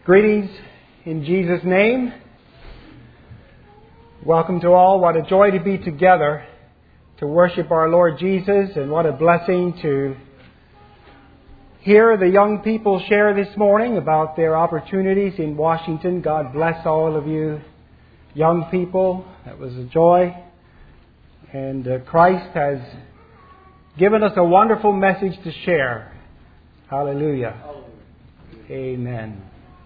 Greetings in Jesus' name. Welcome to all. What a joy to be together to worship our Lord Jesus, and what a blessing to hear the young people share this morning about their opportunities in Washington. God bless all of you young people. That was a joy. And Christ has given us a wonderful message to share. Hallelujah. Amen.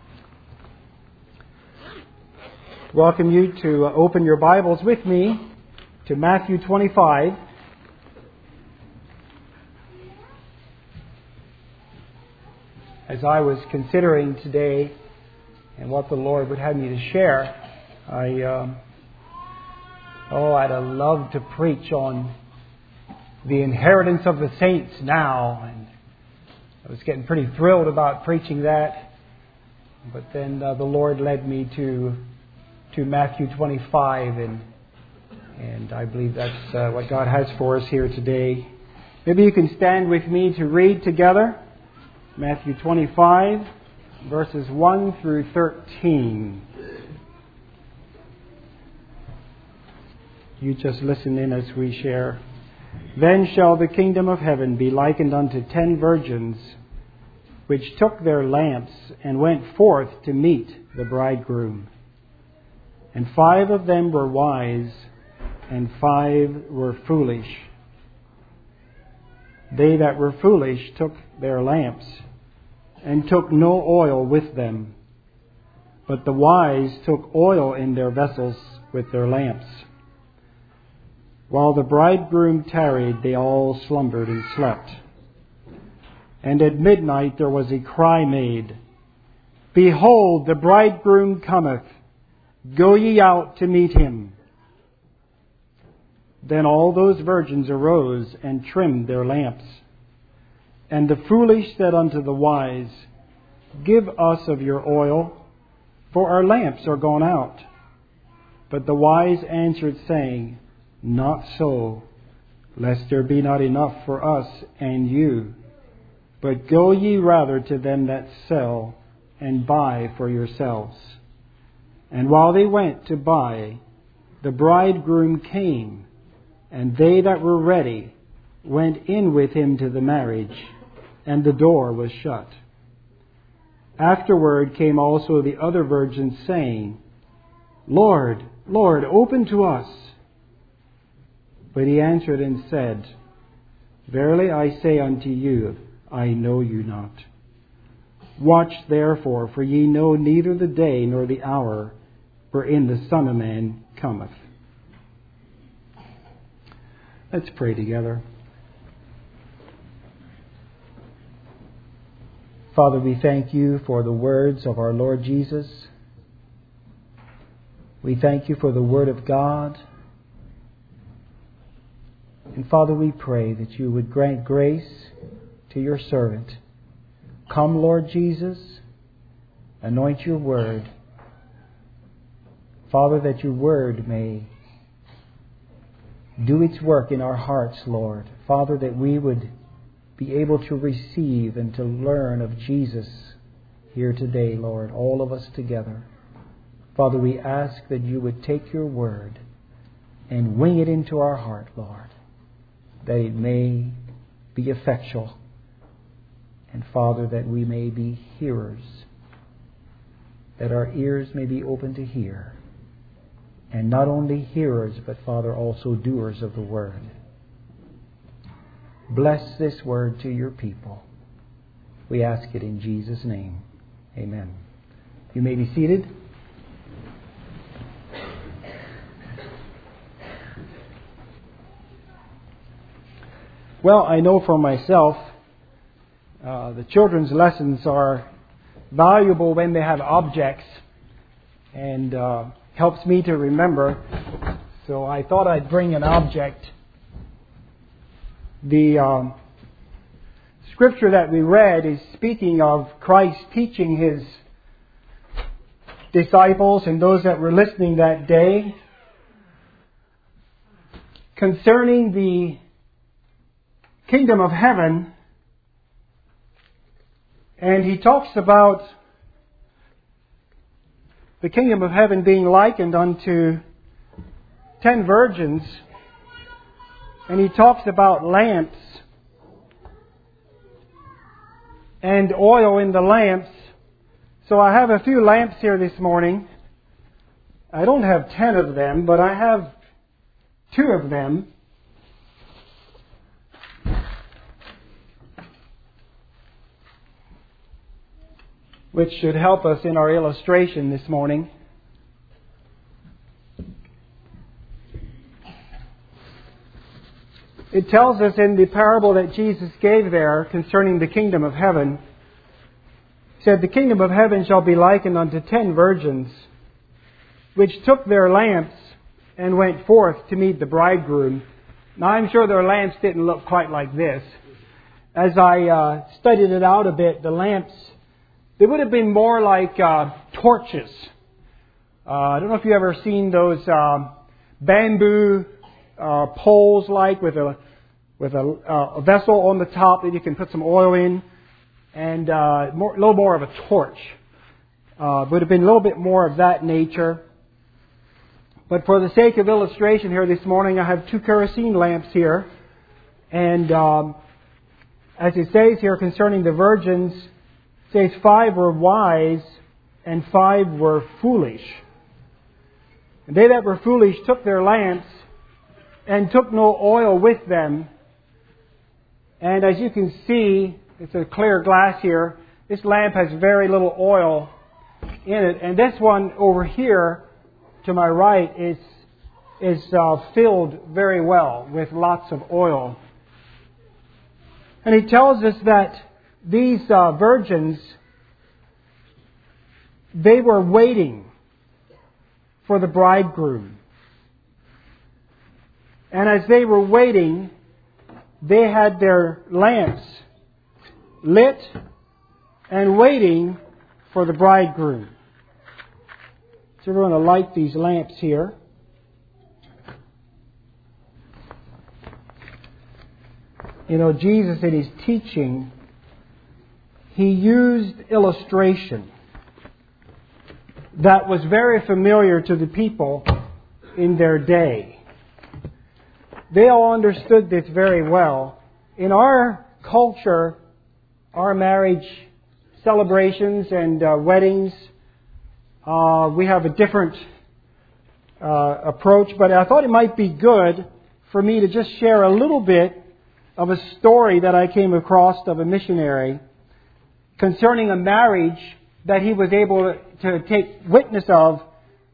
Welcome you to open your Bibles with me to Matthew 25. As I was considering today and what the Lord would have me to share, I'd have loved to preach on the inheritance of the saints now, and I was getting pretty thrilled about preaching that. But then the Lord led me to Matthew 25, and I believe that's what God has for us here today. Maybe you can stand with me to read together Matthew 25, verses 1 through 13. You just listen in as we share. Then shall the kingdom of heaven be likened unto 10 virgins, which took their lamps and went forth to meet the bridegroom. And 5 of them were wise, and 5 were foolish. They that were foolish took their lamps, and took no oil with them. But the wise took oil in their vessels with their lamps. While the bridegroom tarried, they all slumbered and slept. And at midnight there was a cry made, Behold, the bridegroom cometh. Go ye out to meet him. Then all those virgins arose and trimmed their lamps. And the foolish said unto the wise, Give us of your oil, for our lamps are gone out. But the wise answered, saying, Not so, lest there be not enough for us and you. But go ye rather to them that sell, and buy for yourselves. And while they went to buy, the bridegroom came, and they that were ready went in with him to the marriage, and the door was shut. Afterward came also the other virgins, saying, Lord, Lord, open to us. But he answered and said, Verily I say unto you, I know you not. Watch therefore, for ye know neither the day nor the hour wherein the Son of Man cometh. Let's pray together. Father, we thank you for the words of our Lord Jesus. We thank you for the Word of God. And Father, we pray that you would grant grace to your servant. Come, Lord Jesus, anoint your word. Father, that your word may do its work in our hearts, Lord. Father, that we would be able to receive and to learn of Jesus here today, Lord, all of us together. Father, we ask that you would take your word and wing it into our heart, Lord, that it may be effectual. And Father, that we may be hearers, that our ears may be open to hear. And not only hearers, but Father, also doers of the word. Bless this word to your people. We ask it in Jesus' name. Amen. You may be seated. Well, I know for myself, the children's lessons are valuable when they have objects, and helps me to remember. So I thought I'd bring an object. The scripture that we read is speaking of Christ teaching his disciples and those that were listening that day concerning the kingdom of heaven. And he talks about the kingdom of heaven being likened unto 10 virgins, and he talks about lamps and oil in the lamps. So I have a few lamps here this morning. I don't have 10 of them, but I have 2 of them. Which should help us in our illustration this morning. It tells us in the parable that Jesus gave there concerning the kingdom of heaven, He said, "The kingdom of heaven shall be likened unto 10 virgins, which took their lamps and went forth to meet the bridegroom." Now I'm sure their lamps didn't look quite like this. As I studied it out a bit, the lamps, they would have been more like torches. I don't know if you've ever seen those bamboo poles, like with a vessel on the top that you can put some oil in, and a little more of a torch. Would have been a little bit more of that nature. But for the sake of illustration here this morning, I have 2 kerosene lamps here, and as it says here concerning the virgins, it says 5 were wise and 5 were foolish. And they that were foolish took their lamps and took no oil with them. And as you can see, it's a clear glass here. This lamp has very little oil in it. And this one over here to my right is filled very well with lots of oil. And he tells us that these virgins, they were waiting for the bridegroom. And as they were waiting, they had their lamps lit and waiting for the bridegroom. So we're going to light these lamps here. You know, Jesus in His teaching, He used illustration that was very familiar to the people in their day. They all understood this very well. In our culture, our marriage celebrations and weddings, we have a different approach, but I thought it might be good for me to just share a little bit of a story that I came across of a missionary concerning a marriage that he was able to take witness of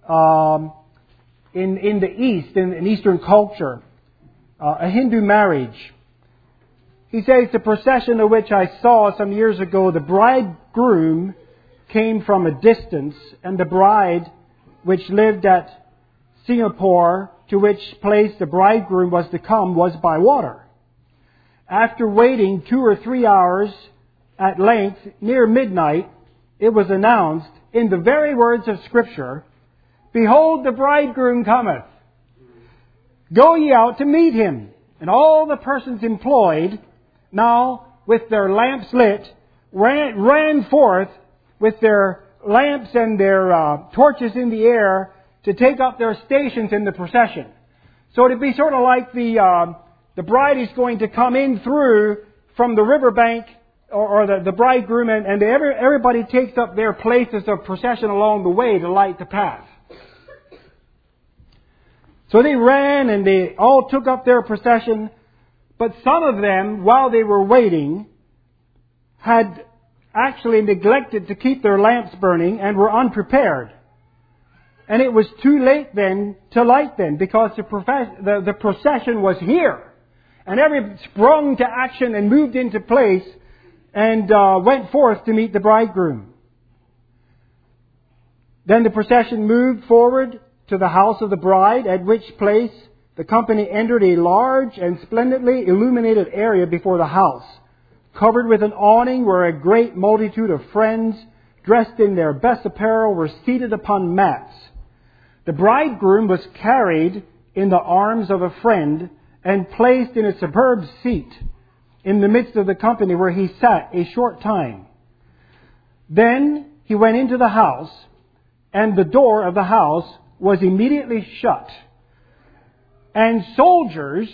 in the East, in Eastern culture, a Hindu marriage. He says, the procession of which I saw some years ago, the bridegroom came from a distance, and the bride, which lived at Singapore, to which place the bridegroom was to come, was by water. After waiting 2 or 3 hours, at length, near midnight, it was announced in the very words of Scripture, "Behold, the bridegroom cometh. Go ye out to meet him." And all the persons employed, now with their lamps lit, ran forth with their lamps and their torches in the air to take up their stations in the procession. So it'd be sort of like the bride is going to come in through from the riverbank, or the bridegroom, and everybody takes up their places of procession along the way to light the path. So they ran and they all took up their procession, but some of them, while they were waiting, had actually neglected to keep their lamps burning and were unprepared. And it was too late then to light them, because the procession was here. And everybody sprung to action and moved into place and went forth to meet the bridegroom. Then the procession moved forward to the house of the bride, at which place the company entered a large and splendidly illuminated area before the house, covered with an awning, where a great multitude of friends, dressed in their best apparel, were seated upon mats. The bridegroom was carried in the arms of a friend and placed in a superb seat in the midst of the company, where he sat a short time. Then he went into the house, and the door of the house was immediately shut. And soldiers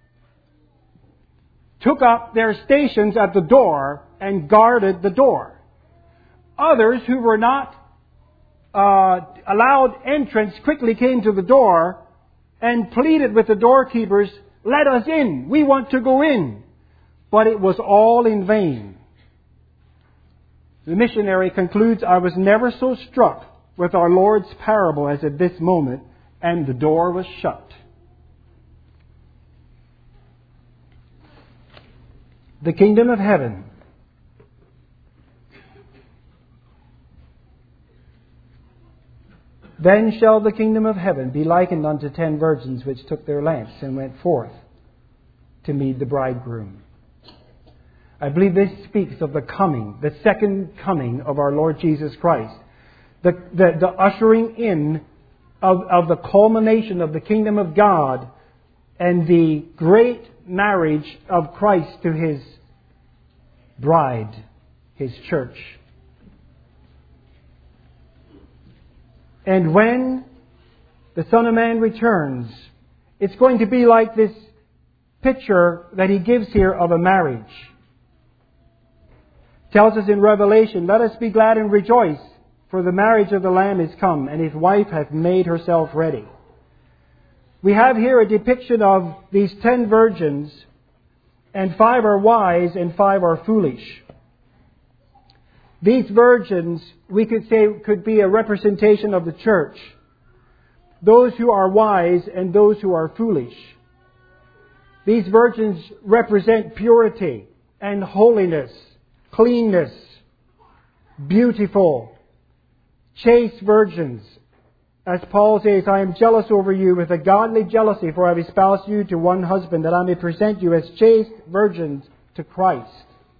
took up their stations at the door and guarded the door. Others who were not allowed entrance quickly came to the door and pleaded with the doorkeepers, "Let us in. We want to go in." But it was all in vain. The missionary concludes, "I was never so struck with our Lord's parable as at this moment, and the door was shut." The kingdom of heaven. Then shall the kingdom of heaven be likened unto 10 virgins which took their lamps and went forth to meet the bridegroom. I believe this speaks of the coming, the second coming of our Lord Jesus Christ. The ushering in of the culmination of the kingdom of God and the great marriage of Christ to His bride, His church. And when the Son of Man returns, it's going to be like this picture that He gives here of a marriage. Tells us in Revelation, "Let us be glad and rejoice, for the marriage of the Lamb is come, and His wife hath made herself ready." We have here a depiction of these 10 virgins, and 5 are wise and 5 are foolish. These virgins, we could say, could be a representation of the church. Those who are wise and those who are foolish. These virgins represent purity and holiness, cleanness, beautiful, chaste virgins. As Paul says, "I am jealous over you with a godly jealousy, for I have espoused you to one husband, that I may present you as chaste virgins to Christ."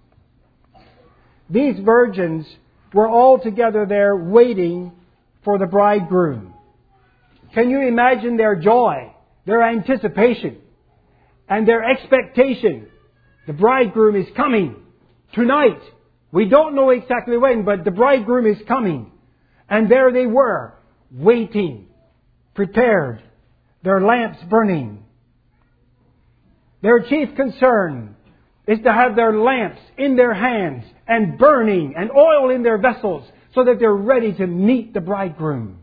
These virgins were all together there waiting for the bridegroom. Can you imagine their joy, their anticipation, and their expectation? The bridegroom is coming tonight. We don't know exactly when, but the bridegroom is coming. And there they were, waiting, prepared, their lamps burning. Their chief concern is to have their lamps in their hands and burning and oil in their vessels so that they're ready to meet the bridegroom.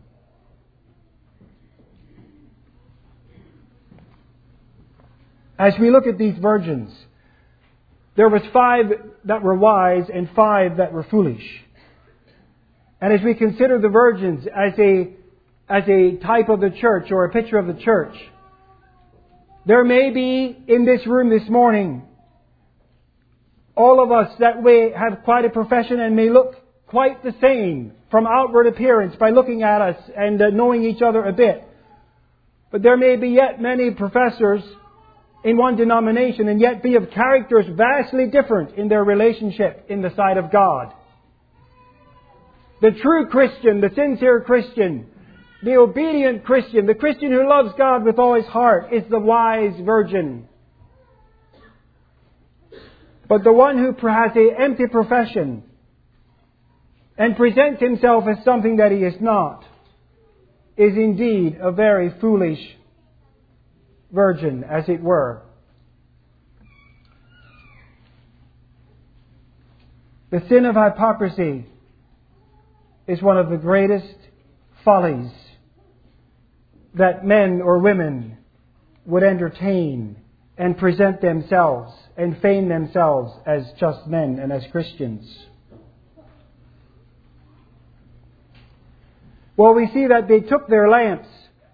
As we look at these virgins, there was 5 that were wise and 5 that were foolish. And as we consider the virgins as a type of the church or a picture of the church, there may be in this room this morning all of us that way have quite a profession and may look quite the same from outward appearance by looking at us and knowing each other a bit. But there may be yet many professors in one denomination and yet be of characters vastly different in their relationship in the sight of God. The true Christian, the sincere Christian, the obedient Christian, the Christian who loves God with all his heart is the wise virgin. But the one who has an empty profession and presents himself as something that he is not is indeed a very foolish virgin, as it were. The sin of hypocrisy is one of the greatest follies that men or women would entertain and present themselves and feign themselves as just men and as Christians. Well, we see that they took their lamps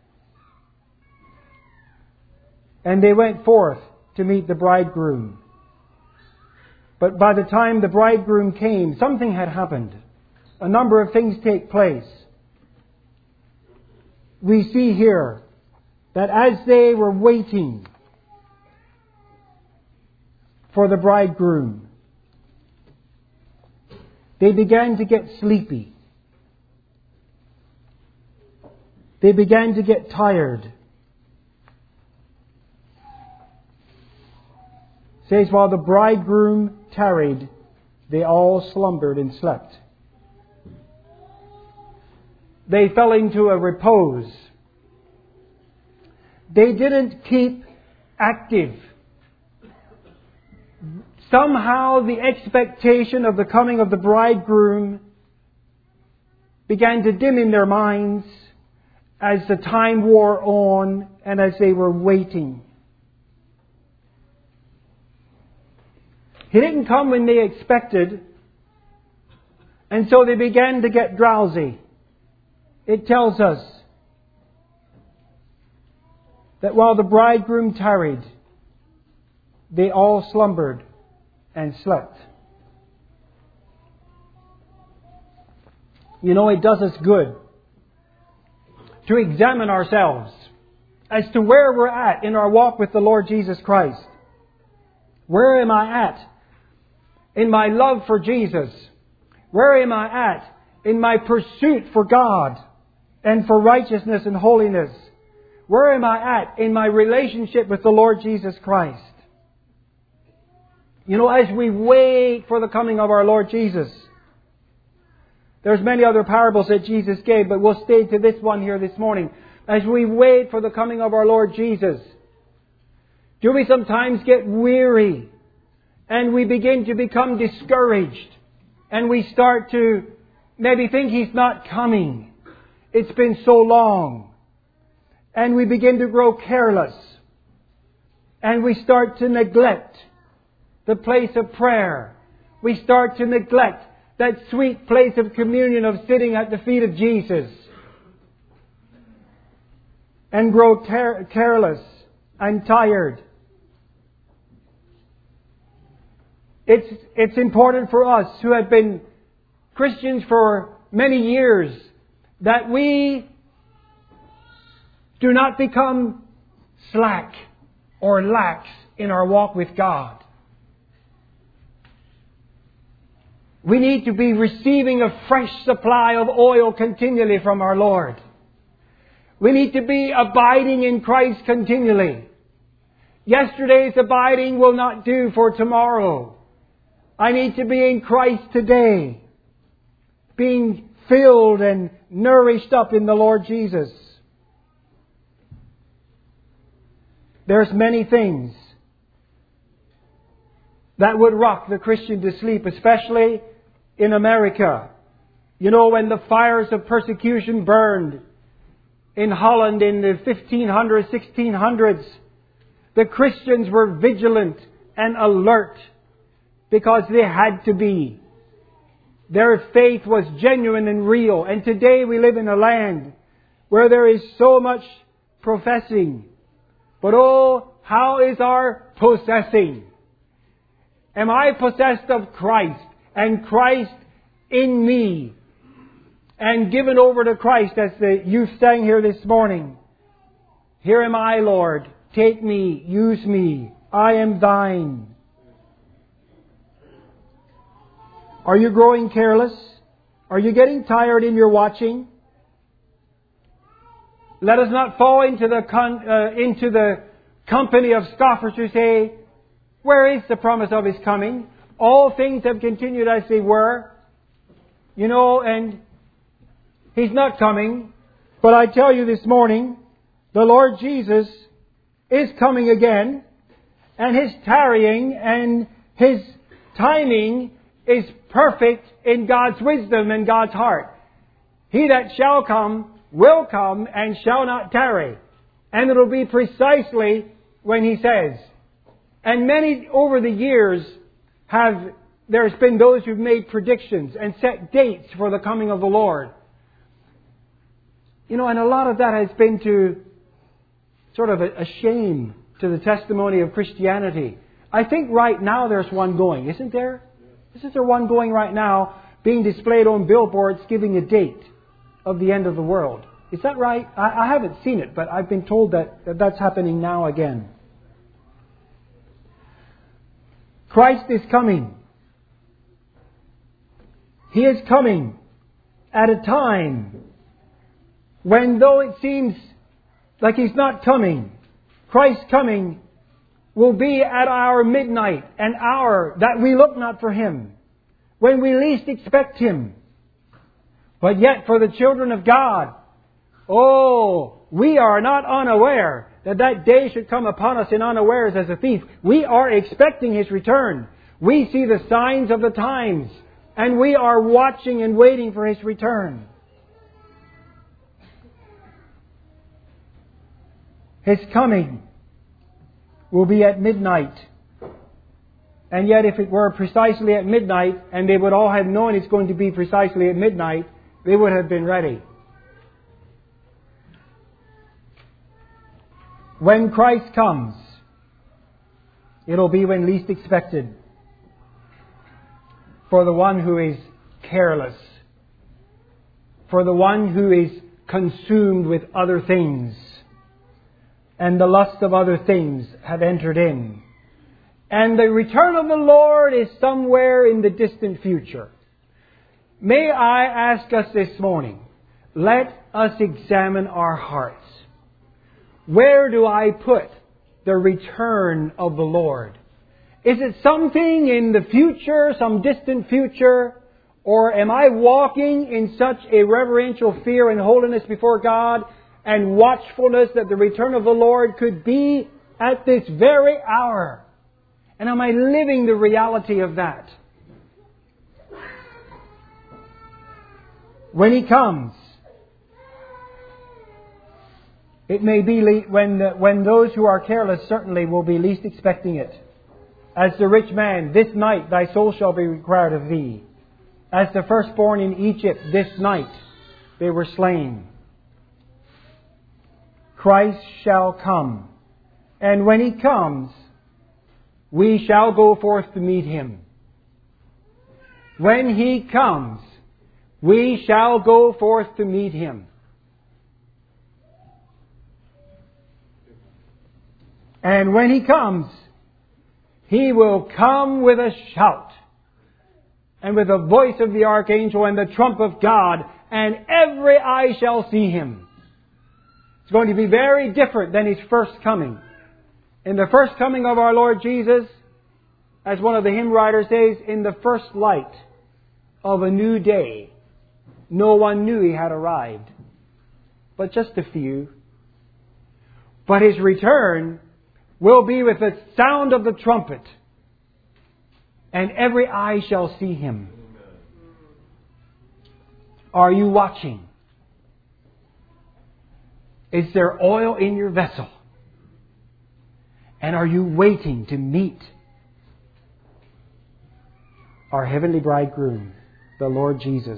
and they went forth to meet the bridegroom. But by the time the bridegroom came, something had happened. A number of things take place. We see here that as they were waiting for the bridegroom, they began to get sleepy. They began to get tired. It says, while the bridegroom tarried, they all slumbered and slept. they fell into a repose. They didn't keep active. Somehow the expectation of the coming of the bridegroom began to dim in their minds as the time wore on and as they were waiting. He didn't come when they expected, and so they began to get drowsy. It tells us that while the bridegroom tarried, they all slumbered and slept. You know, it does us good to examine ourselves as to where we're at in our walk with the Lord Jesus Christ. Where am I at in my love for Jesus? Where am I at in my pursuit for God and for righteousness and holiness? Where am I at in my relationship with the Lord Jesus Christ? You know, as we wait for the coming of our Lord Jesus, there's many other parables that Jesus gave, but we'll stay to this one here this morning. As we wait for the coming of our Lord Jesus, do we sometimes get weary and we begin to become discouraged and we start to maybe think He's not coming? It's been so long. And we begin to grow careless and we start to neglect the place of prayer. We start to neglect that sweet place of communion of sitting at the feet of Jesus. And grow careless and tired. It's important for us who have been Christians for many years that we do not become slack or lax in our walk with God. We need to be receiving a fresh supply of oil continually from our Lord. We need to be abiding in Christ continually. Yesterday's abiding will not do for tomorrow. I need to be in Christ today, being filled and nourished up in the Lord Jesus. There's many things that would rock the Christian to sleep, especially in America. You know, when the fires of persecution burned in Holland in the 1500s, 1600s, the Christians were vigilant and alert because they had to be. Their faith was genuine and real. And today we live in a land where there is so much professing. But oh, how is our possessing? Am I possessed of Christ and Christ in me and given over to Christ, as the youth sang here this morning? Here am I, Lord. Take me, use me. I am thine. Are you growing careless? Are you getting tired in your watching? Let us not fall into the company of scoffers who say, where is the promise of His coming? All things have continued as they were. You know, and He's not coming. But I tell you this morning, the Lord Jesus is coming again. And His tarrying and His timing is perfect in God's wisdom and God's heart. He that shall come will come and shall not tarry. And it'll be precisely when He says. And many over the years there's been those who've made predictions and set dates for the coming of the Lord. You know, and a lot of that has been to sort of a shame to the testimony of Christianity. I think right now there's one going, isn't there? Isn't there one going right now, being displayed on billboards giving a date of the end of the world? Is that right? I haven't seen it, but I've been told that that's happening now again. Christ is coming. He is coming at a time when, though it seems like He's not coming, Christ's coming will be at our midnight, an hour that we look not for Him, when we least expect Him. But yet for the children of God, we are not unaware that that day should come upon us in unawares as a thief. We are expecting His return. We see the signs of the times, and we are watching and waiting for His return. His coming will be at midnight. And yet if it were precisely at midnight, and they would all have known it's going to be precisely at midnight, they would have been ready. When Christ comes, it'll be when least expected. For the one who is careless, for the one who is consumed with other things, and the lust of other things have entered in. And the return of the Lord is somewhere in the distant future. May I ask us this morning, let us examine our hearts. Where do I put the return of the Lord? Is it something in the future, some distant future? Or am I walking in such a reverential fear and holiness before God and watchfulness that the return of the Lord could be at this very hour? And am I living the reality of that? When He comes, it may be when those who are careless certainly will be least expecting it. As the rich man, this night thy soul shall be required of thee. As the firstborn in Egypt, this night they were slain. Christ shall come. And when He comes, we shall go forth to meet Him. When He comes, we shall go forth to meet Him. And when He comes, He will come with a shout, and with the voice of the archangel and the trump of God, and every eye shall see Him. It's going to be very different than His first coming. In the first coming of our Lord Jesus, as one of the hymn writers says, in the first light of a new day, no one knew He had arrived, but just a few. But His return will be with the sound of the trumpet, and every eye shall see Him. Are you watching? Is there oil in your vessel? And are you waiting to meet our heavenly bridegroom, the Lord Jesus?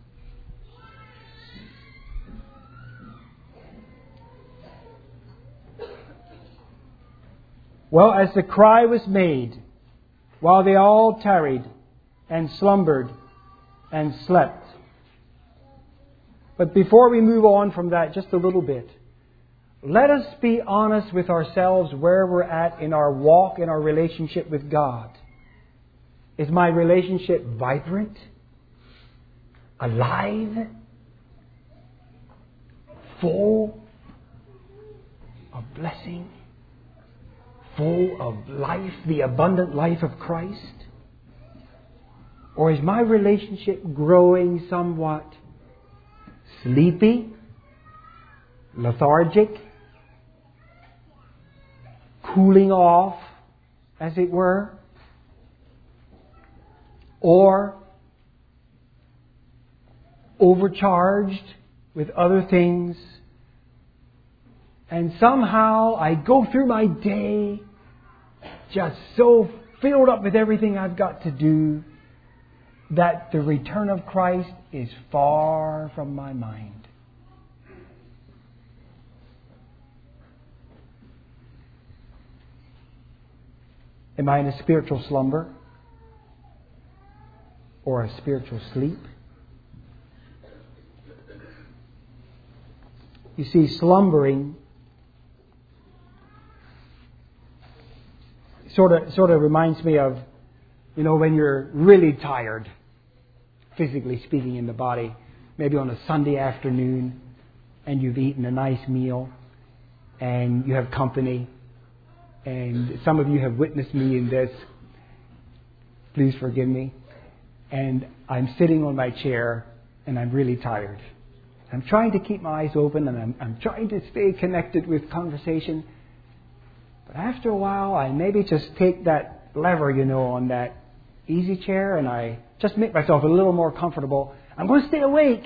Well, as the cry was made, while they all tarried and slumbered and slept. But before we move on from that just a little bit, let us be honest with ourselves where we're at in our walk, in our relationship with God. Is my relationship vibrant? Alive? Full of blessing? Full of life, the abundant life of Christ? Or is my relationship growing somewhat sleepy, lethargic, cooling off, as it were? Or overcharged with other things? And somehow I go through my day just so filled up with everything I've got to do that the return of Christ is far from my mind. Am I in a spiritual slumber or a spiritual sleep? You see, slumbering sort of reminds me of, when you're really tired, physically speaking, in the body, maybe on a Sunday afternoon, and you've eaten a nice meal, and you have company, and some of you have witnessed me in this. Please forgive me. And I'm sitting on my chair, and I'm really tired. I'm trying to keep my eyes open, and I'm trying to stay connected with conversation. But after a while, I maybe just take that lever, on that easy chair, and I just make myself a little more comfortable. I'm going to stay awake,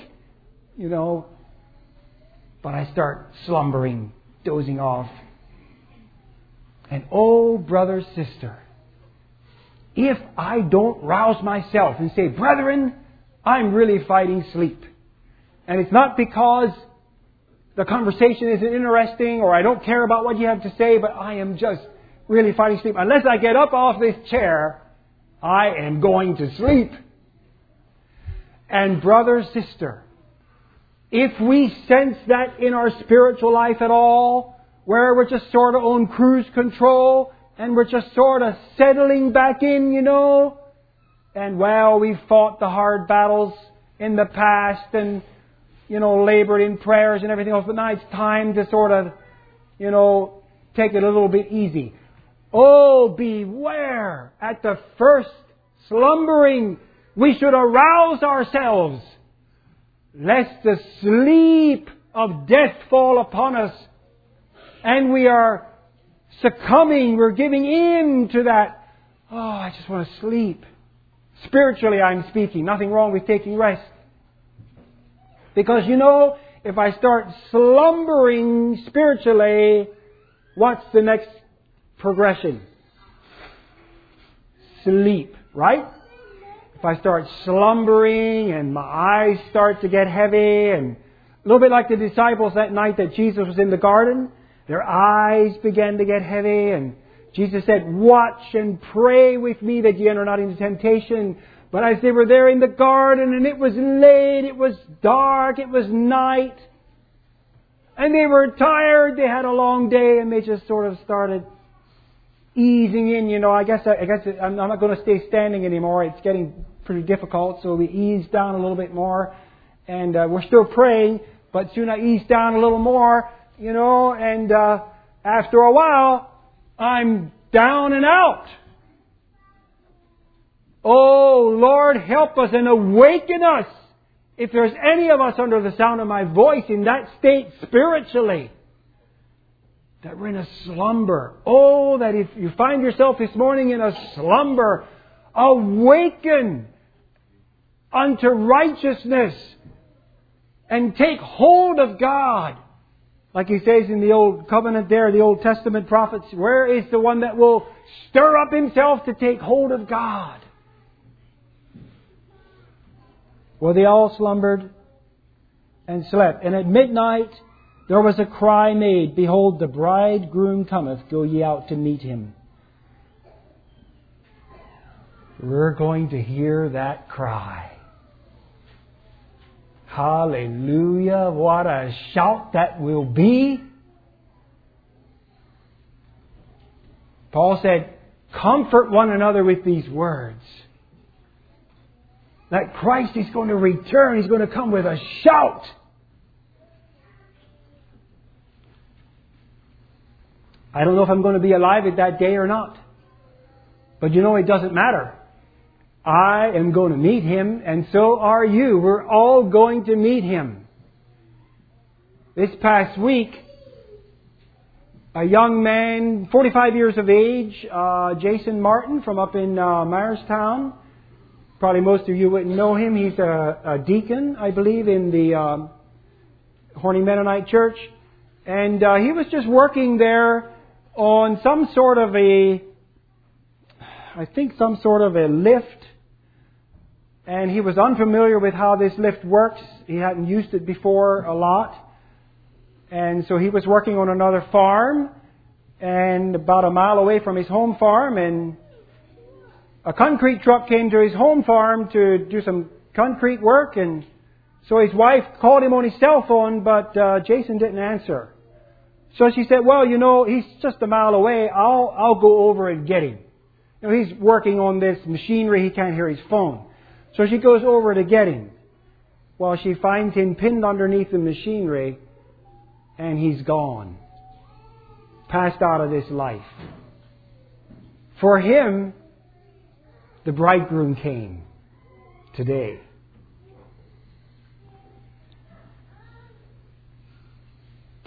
but I start slumbering, dozing off. And oh, brother, sister, if I don't rouse myself and say, brethren, I'm really fighting sleep. And it's not because the conversation isn't interesting or I don't care about what you have to say, but I am just really fighting sleep. Unless I get up off this chair, I am going to sleep. And brother, sister, if we sense that in our spiritual life at all, where we're just sort of on cruise control and we're just sort of settling back in, and we've fought the hard battles in the past and, labored in prayers and everything else, but now it's time to sort of, take it a little bit easy. Oh, beware! At the first slumbering, we should arouse ourselves, lest the sleep of death fall upon us, and we are succumbing, we're giving in to that, I just want to sleep. Spiritually, I'm speaking. Nothing wrong with taking rest. Because, if I start slumbering spiritually, what's the next progression? Sleep, right? If I start slumbering and my eyes start to get heavy, and a little bit like the disciples that night that Jesus was in the garden, their eyes began to get heavy, and Jesus said, watch and pray with me that ye enter not into temptation. But as they were there in the garden, and it was late, it was dark, it was night, and they were tired, they had a long day, and they just sort of started easing in, I guess I'm not going to stay standing anymore. It's getting pretty difficult, so we ease down a little bit more. And we're still praying, but soon I ease down a little more, and after a while, I'm down and out. Oh, Lord, help us and awaken us. If there's any of us under the sound of my voice in that state spiritually, that we're in a slumber. Oh, that if you find yourself this morning in a slumber, awaken unto righteousness and take hold of God. Like he says in the Old Covenant there, the Old Testament prophets, where is the one that will stir up himself to take hold of God? Well, they all slumbered and slept. And at midnight there was a cry made, behold, the bridegroom cometh, go ye out to meet him. We're going to hear that cry. Hallelujah! What a shout that will be. Paul said, comfort one another with these words. That Christ is going to return. He's going to come with a shout. I don't know if I'm going to be alive at that day or not. But it doesn't matter. I am going to meet Him, and so are you. We're all going to meet Him. This past week, a young man, 45 years of age, Jason Martin from up in Myerstown. Probably most of you wouldn't know him. He's a deacon, I believe, in the Horny Mennonite Church. And he was just working there on some sort of a lift. And he was unfamiliar with how this lift works. He hadn't used it before a lot. And so he was working on another farm, and about a mile away from his home farm, and a concrete truck came to his home farm to do some concrete work, and so his wife called him on his cell phone, but Jason didn't answer. So she said, well, he's just a mile away. I'll go over and get him. He's working on this machinery. He can't hear his phone. So she goes over to get him. Well, she finds him pinned underneath the machinery, and he's gone. Passed out of this life. For him, the bridegroom came today.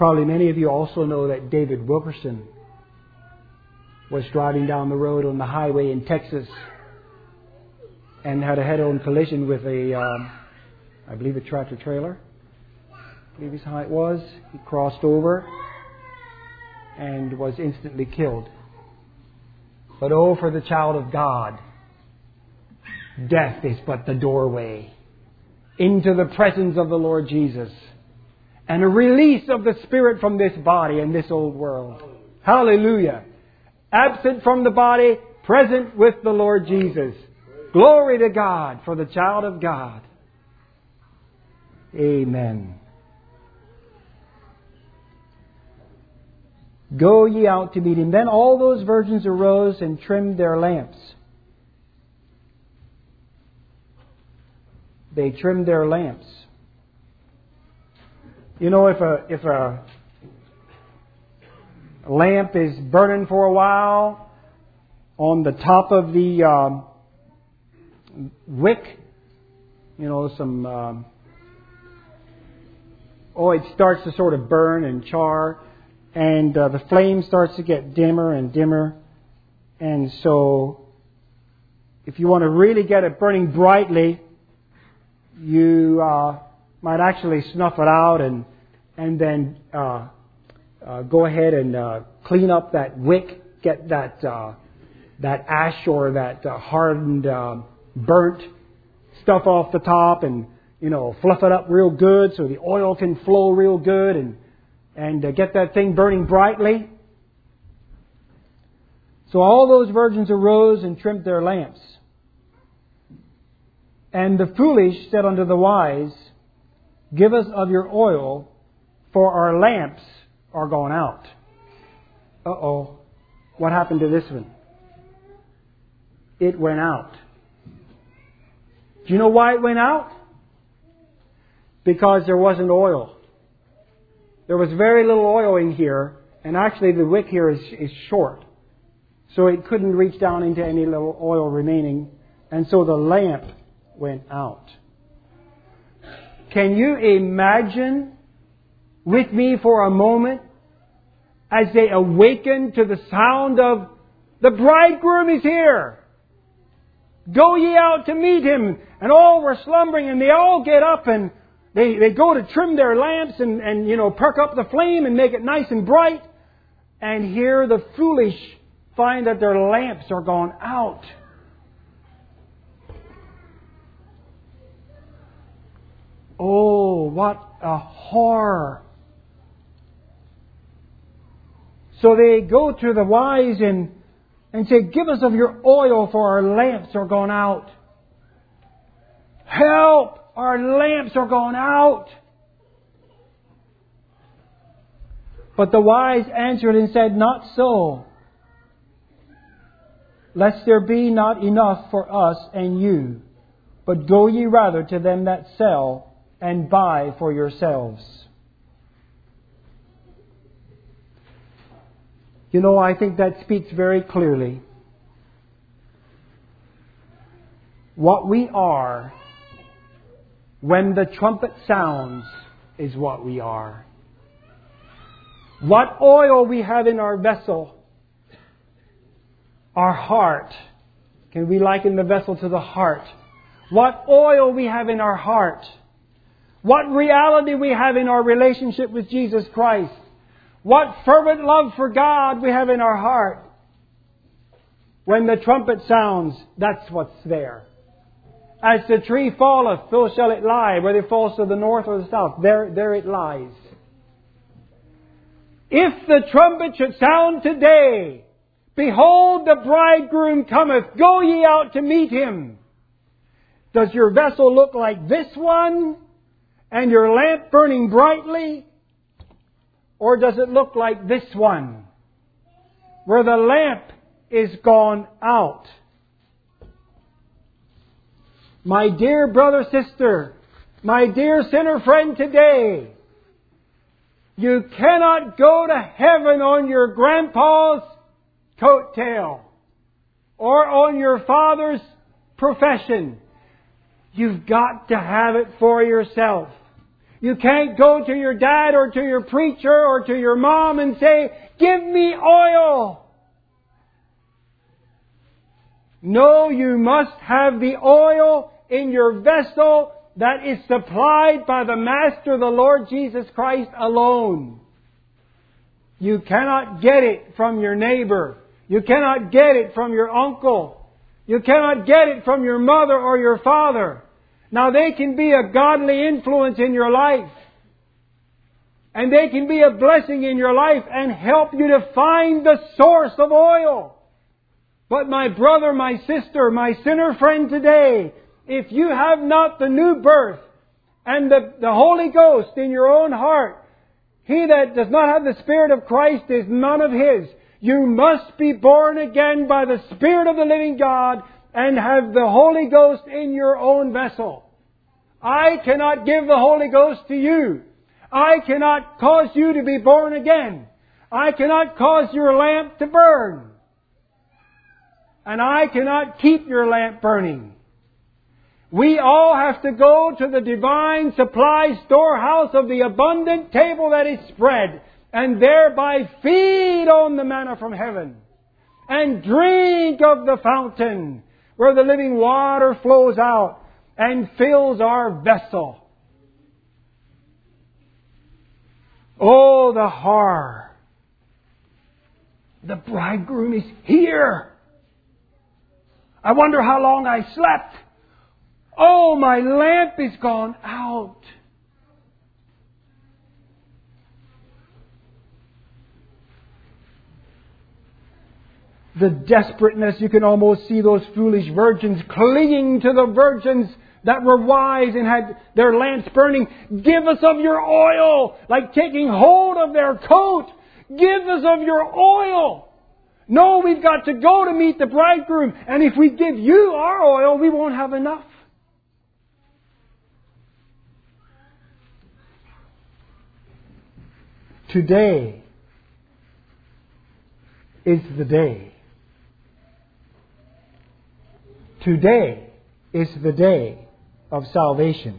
Probably many of you also know that David Wilkerson was driving down the road on the highway in Texas and had a head-on collision with I believe a tractor trailer. I believe is how it was. He crossed over and was instantly killed. But oh, for the child of God, death is but the doorway into the presence of the Lord Jesus and a release of the Spirit from this body and this old world. Hallelujah. Absent from the body, present with the Lord Jesus. Glory to God for the child of God. Amen. Go ye out to meet him. Then all those virgins arose and trimmed their lamps. They trimmed their lamps. You know, if a lamp is burning for a while on the top of the wick, you know, it starts to sort of burn and char. And the flame starts to get dimmer and dimmer. And so, if you want to really get it burning brightly, you might actually snuff it out and then go ahead and clean up that wick, get that ash or that hardened, burnt stuff off the top, and fluff it up real good so the oil can flow real good and get that thing burning brightly. So all those virgins arose and trimmed their lamps. And the foolish said unto the wise, Give us of your oil, for our lamps are gone out. Uh-oh. What happened to this one? It went out. Do you know why it went out? Because there wasn't oil. There was very little oil in here, and actually the wick here is short. So it couldn't reach down into any little oil remaining, and so the lamp went out. Can you imagine with me for a moment as they awaken to the sound of the bridegroom is here? Go ye out to meet him. And all were slumbering, and they all get up and They go to trim their lamps and perk up the flame and make it nice and bright. And here the foolish find that their lamps are gone out. Oh, what a horror. So they go to the wise and say, Give us of your oil, for our lamps are gone out. Help! Our lamps are gone out. But the wise answered and said, Not so, lest there be not enough for us and you. But go ye rather to them that sell, and buy for yourselves. I think that speaks very clearly. What we are when the trumpet sounds is what we are. What oil we have in our vessel, our heart. Can we liken the vessel to the heart? What oil we have in our heart. What reality we have in our relationship with Jesus Christ. What fervent love for God we have in our heart. When the trumpet sounds, that's what's there. As the tree falleth, so shall it lie, whether it falls to the north or the south. There it lies. If the trumpet should sound today, behold, the bridegroom cometh, go ye out to meet him. Does your vessel look like this one, and your lamp burning brightly? Or does it look like this one, where the lamp is gone out? My dear brother, sister, my dear sinner friend today, you cannot go to heaven on your grandpa's coattail or on your father's profession. You've got to have it for yourself. You can't go to your dad or to your preacher or to your mom and say, "Give me oil." No, you must have the oil in your vessel that is supplied by the Master, the Lord Jesus Christ alone. You cannot get it from your neighbor. You cannot get it from your uncle. You cannot get it from your mother or your father. Now they can be a godly influence in your life. And they can be a blessing in your life and help you to find the source of oil. But my brother, my sister, my sinner friend today, if you have not the new birth and the Holy Ghost in your own heart, he that does not have the Spirit of Christ is none of His. You must be born again by the Spirit of the living God and have the Holy Ghost in your own vessel. I cannot give the Holy Ghost to you. I cannot cause you to be born again. I cannot cause your lamp to burn. And I cannot keep your lamp burning. We all have to go to the divine supply storehouse of the abundant table that is spread, and thereby feed on the manna from heaven, and drink of the fountain where the living water flows out and fills our vessel. Oh, the horror! The bridegroom is here. I wonder how long I slept. Oh, my lamp is gone out. The desperateness, you can almost see those foolish virgins clinging to the virgins that were wise and had their lamps burning. Give us of your oil, like taking hold of their coat. Give us of your oil. No, we've got to go to meet the bridegroom. And if we give you our oil, we won't have enough. Today is the day. Today is the day of salvation.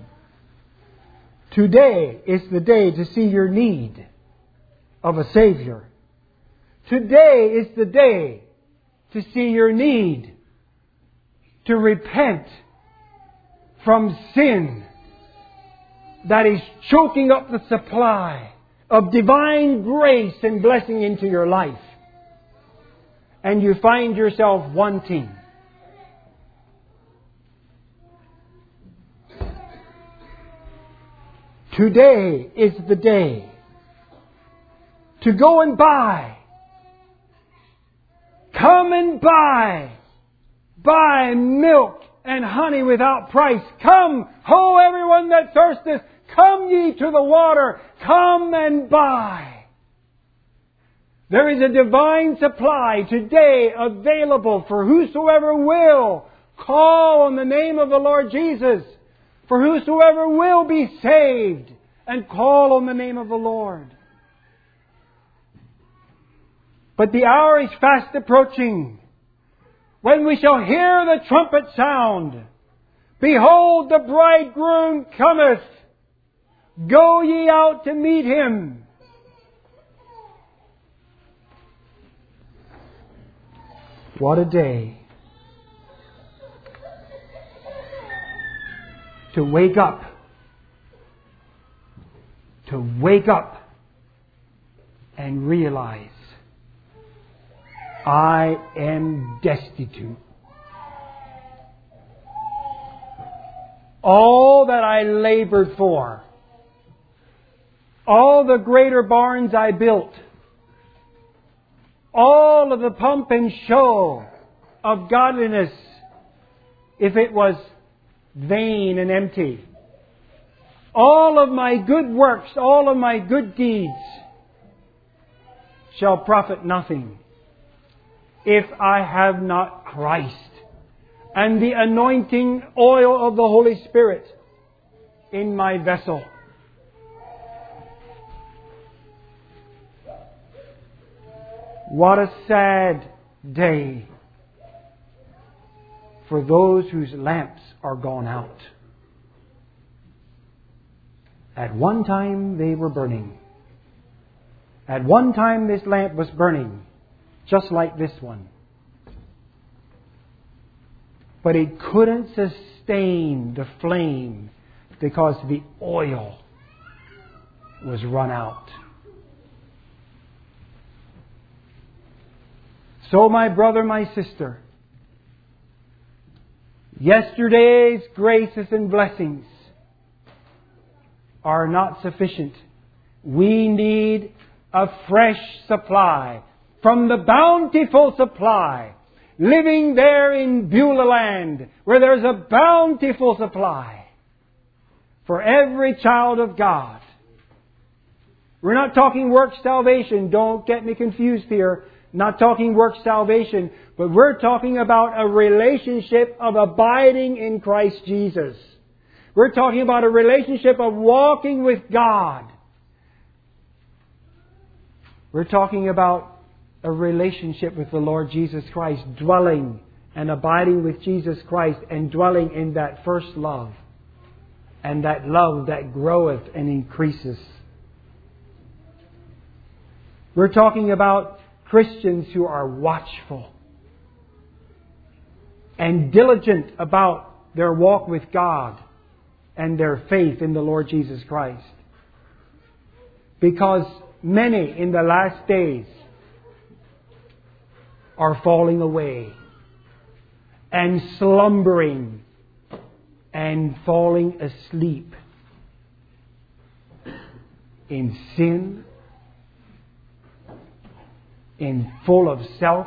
Today is the day to see your need of a Savior. Today is the day to see your need to repent from sin that is choking up the supply of divine grace and blessing into your life. And you find yourself wanting. Today is the day to go and buy. Come and buy. Buy milk and honey without price. Come, ho, everyone that thirsteth. Come ye to the water. Come and buy. There is a divine supply today available for whosoever will call on the name of the Lord Jesus. For whosoever will be saved and call on the name of the Lord. But the hour is fast approaching when we shall hear the trumpet sound. Behold, the bridegroom cometh. Go ye out to meet Him. What a day to wake up. To wake up and realize I am destitute. All that I labored for, all the greater barns I built, all of the pomp and show of godliness, if it was vain and empty, all of my good works, all of my good deeds shall profit nothing if I have not Christ and the anointing oil of the Holy Spirit in my vessel. What a sad day for those whose lamps are gone out. At one time they were burning. At one time this lamp was burning, just like this one. But it couldn't sustain the flame because the oil was run out. So my brother, my sister, yesterday's graces and blessings are not sufficient. We need a fresh supply from the bountiful supply, living there in Beulah land, where there's a bountiful supply for every child of God. We're not talking works salvation. Don't get me confused here. Not talking works salvation, but we're talking about a relationship of abiding in Christ Jesus. We're talking about a relationship of walking with God. We're talking about a relationship with the Lord Jesus Christ, dwelling and abiding with Jesus Christ and dwelling in that first love, and that love that groweth and increases. We're talking about Christians who are watchful and diligent about their walk with God and their faith in the Lord Jesus Christ. Because many in the last days are falling away and slumbering and falling asleep in sin, in full of self,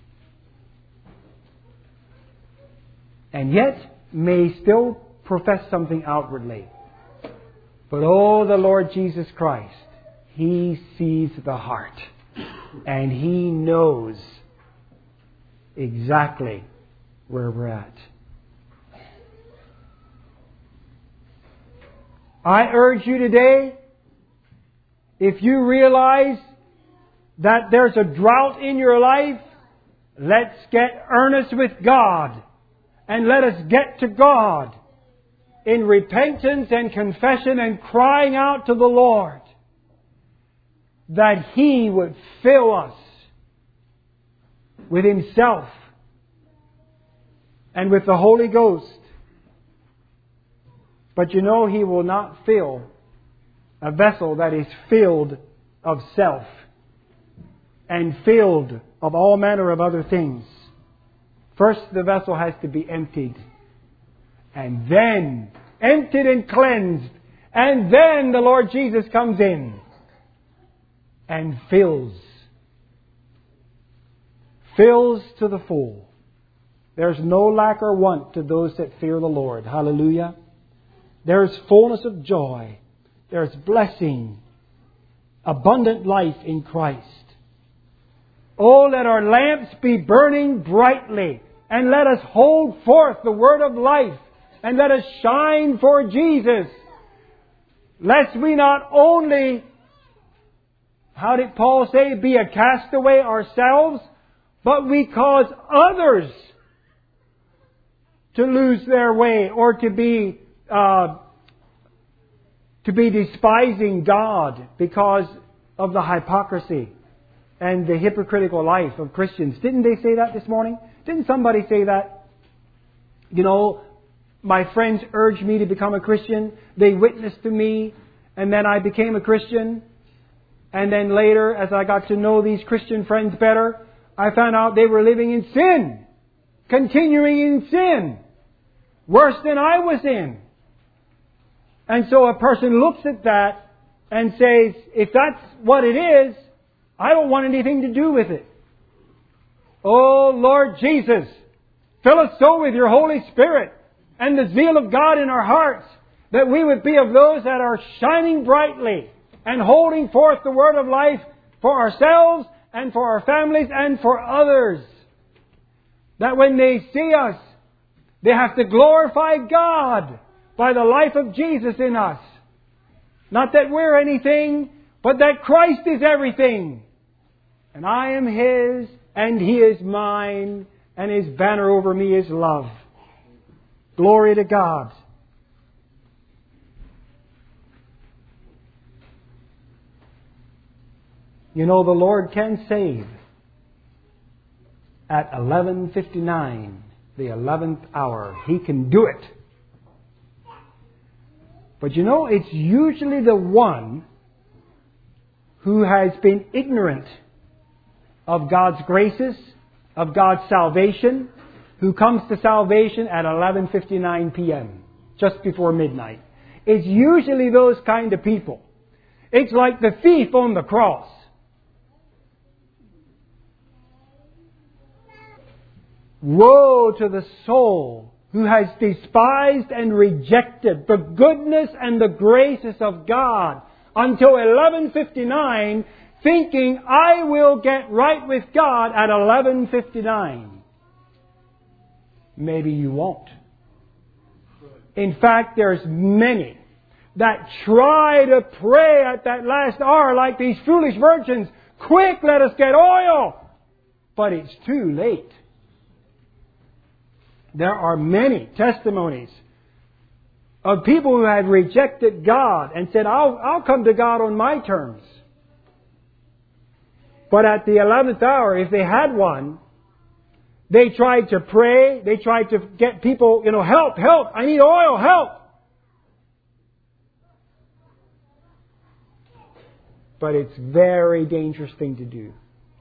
and yet may still profess something outwardly. But oh, the Lord Jesus Christ, He sees the heart, and He knows exactly where we're at. I urge you today, if you realize that there's a drought in your life, let's get earnest with God, and let us get to God in repentance and confession and crying out to the Lord that He would fill us with Himself and with the Holy Ghost. But you know, He will not fill a vessel that is filled of self and filled of all manner of other things. First, the vessel has to be emptied. And then, emptied and cleansed. And then the Lord Jesus comes in and fills. Fills to the full. There's no lack or want to those that fear the Lord. Hallelujah. There's fullness of joy. There's blessing. Abundant life in Christ. Oh, let our lamps be burning brightly, and let us hold forth the word of life, and let us shine for Jesus, lest we not only, how did Paul say, be a castaway ourselves, but we cause others to lose their way, or to be despising God because of the hypocrisy and the hypocritical life of Christians. Didn't they say that this morning? Didn't somebody say that? You know, my friends urged me to become a Christian. They witnessed to me, and then I became a Christian. And then later, as I got to know these Christian friends better, I found out they were living in sin. Continuing in sin. Worse than I was in. And so a person looks at that and says, if that's what it is, I don't want anything to do with it. Oh, Lord Jesus, fill us so with your Holy Spirit and the zeal of God in our hearts, that we would be of those that are shining brightly and holding forth the word of life for ourselves and for our families and for others. That when they see us, they have to glorify God by the life of Jesus in us. Not that we're anything, but that Christ is everything. And I am His, and He is mine, and His banner over me is love. Glory to God. You know, the Lord can save at 11:59, the 11th hour. He can do it. But you know, it's usually the one who has been ignorant of God's graces, of God's salvation, who comes to salvation at 11:59 p.m., just before midnight. It's usually those kind of people. It's like the thief on the cross. Woe to the soul who has despised and rejected the goodness and the graces of God until 11:59, thinking, I will get right with God at 11:59. Maybe you won't. In fact, there's many that try to pray at that last hour like these foolish virgins. Quick, let us get oil! But it's too late. There are many testimonies of people who had rejected God and said, I'll come to God on my terms. But at the 11th hour, if they had one, they tried to pray, they tried to get people, help, I need oil, help. But it's a very dangerous thing to do.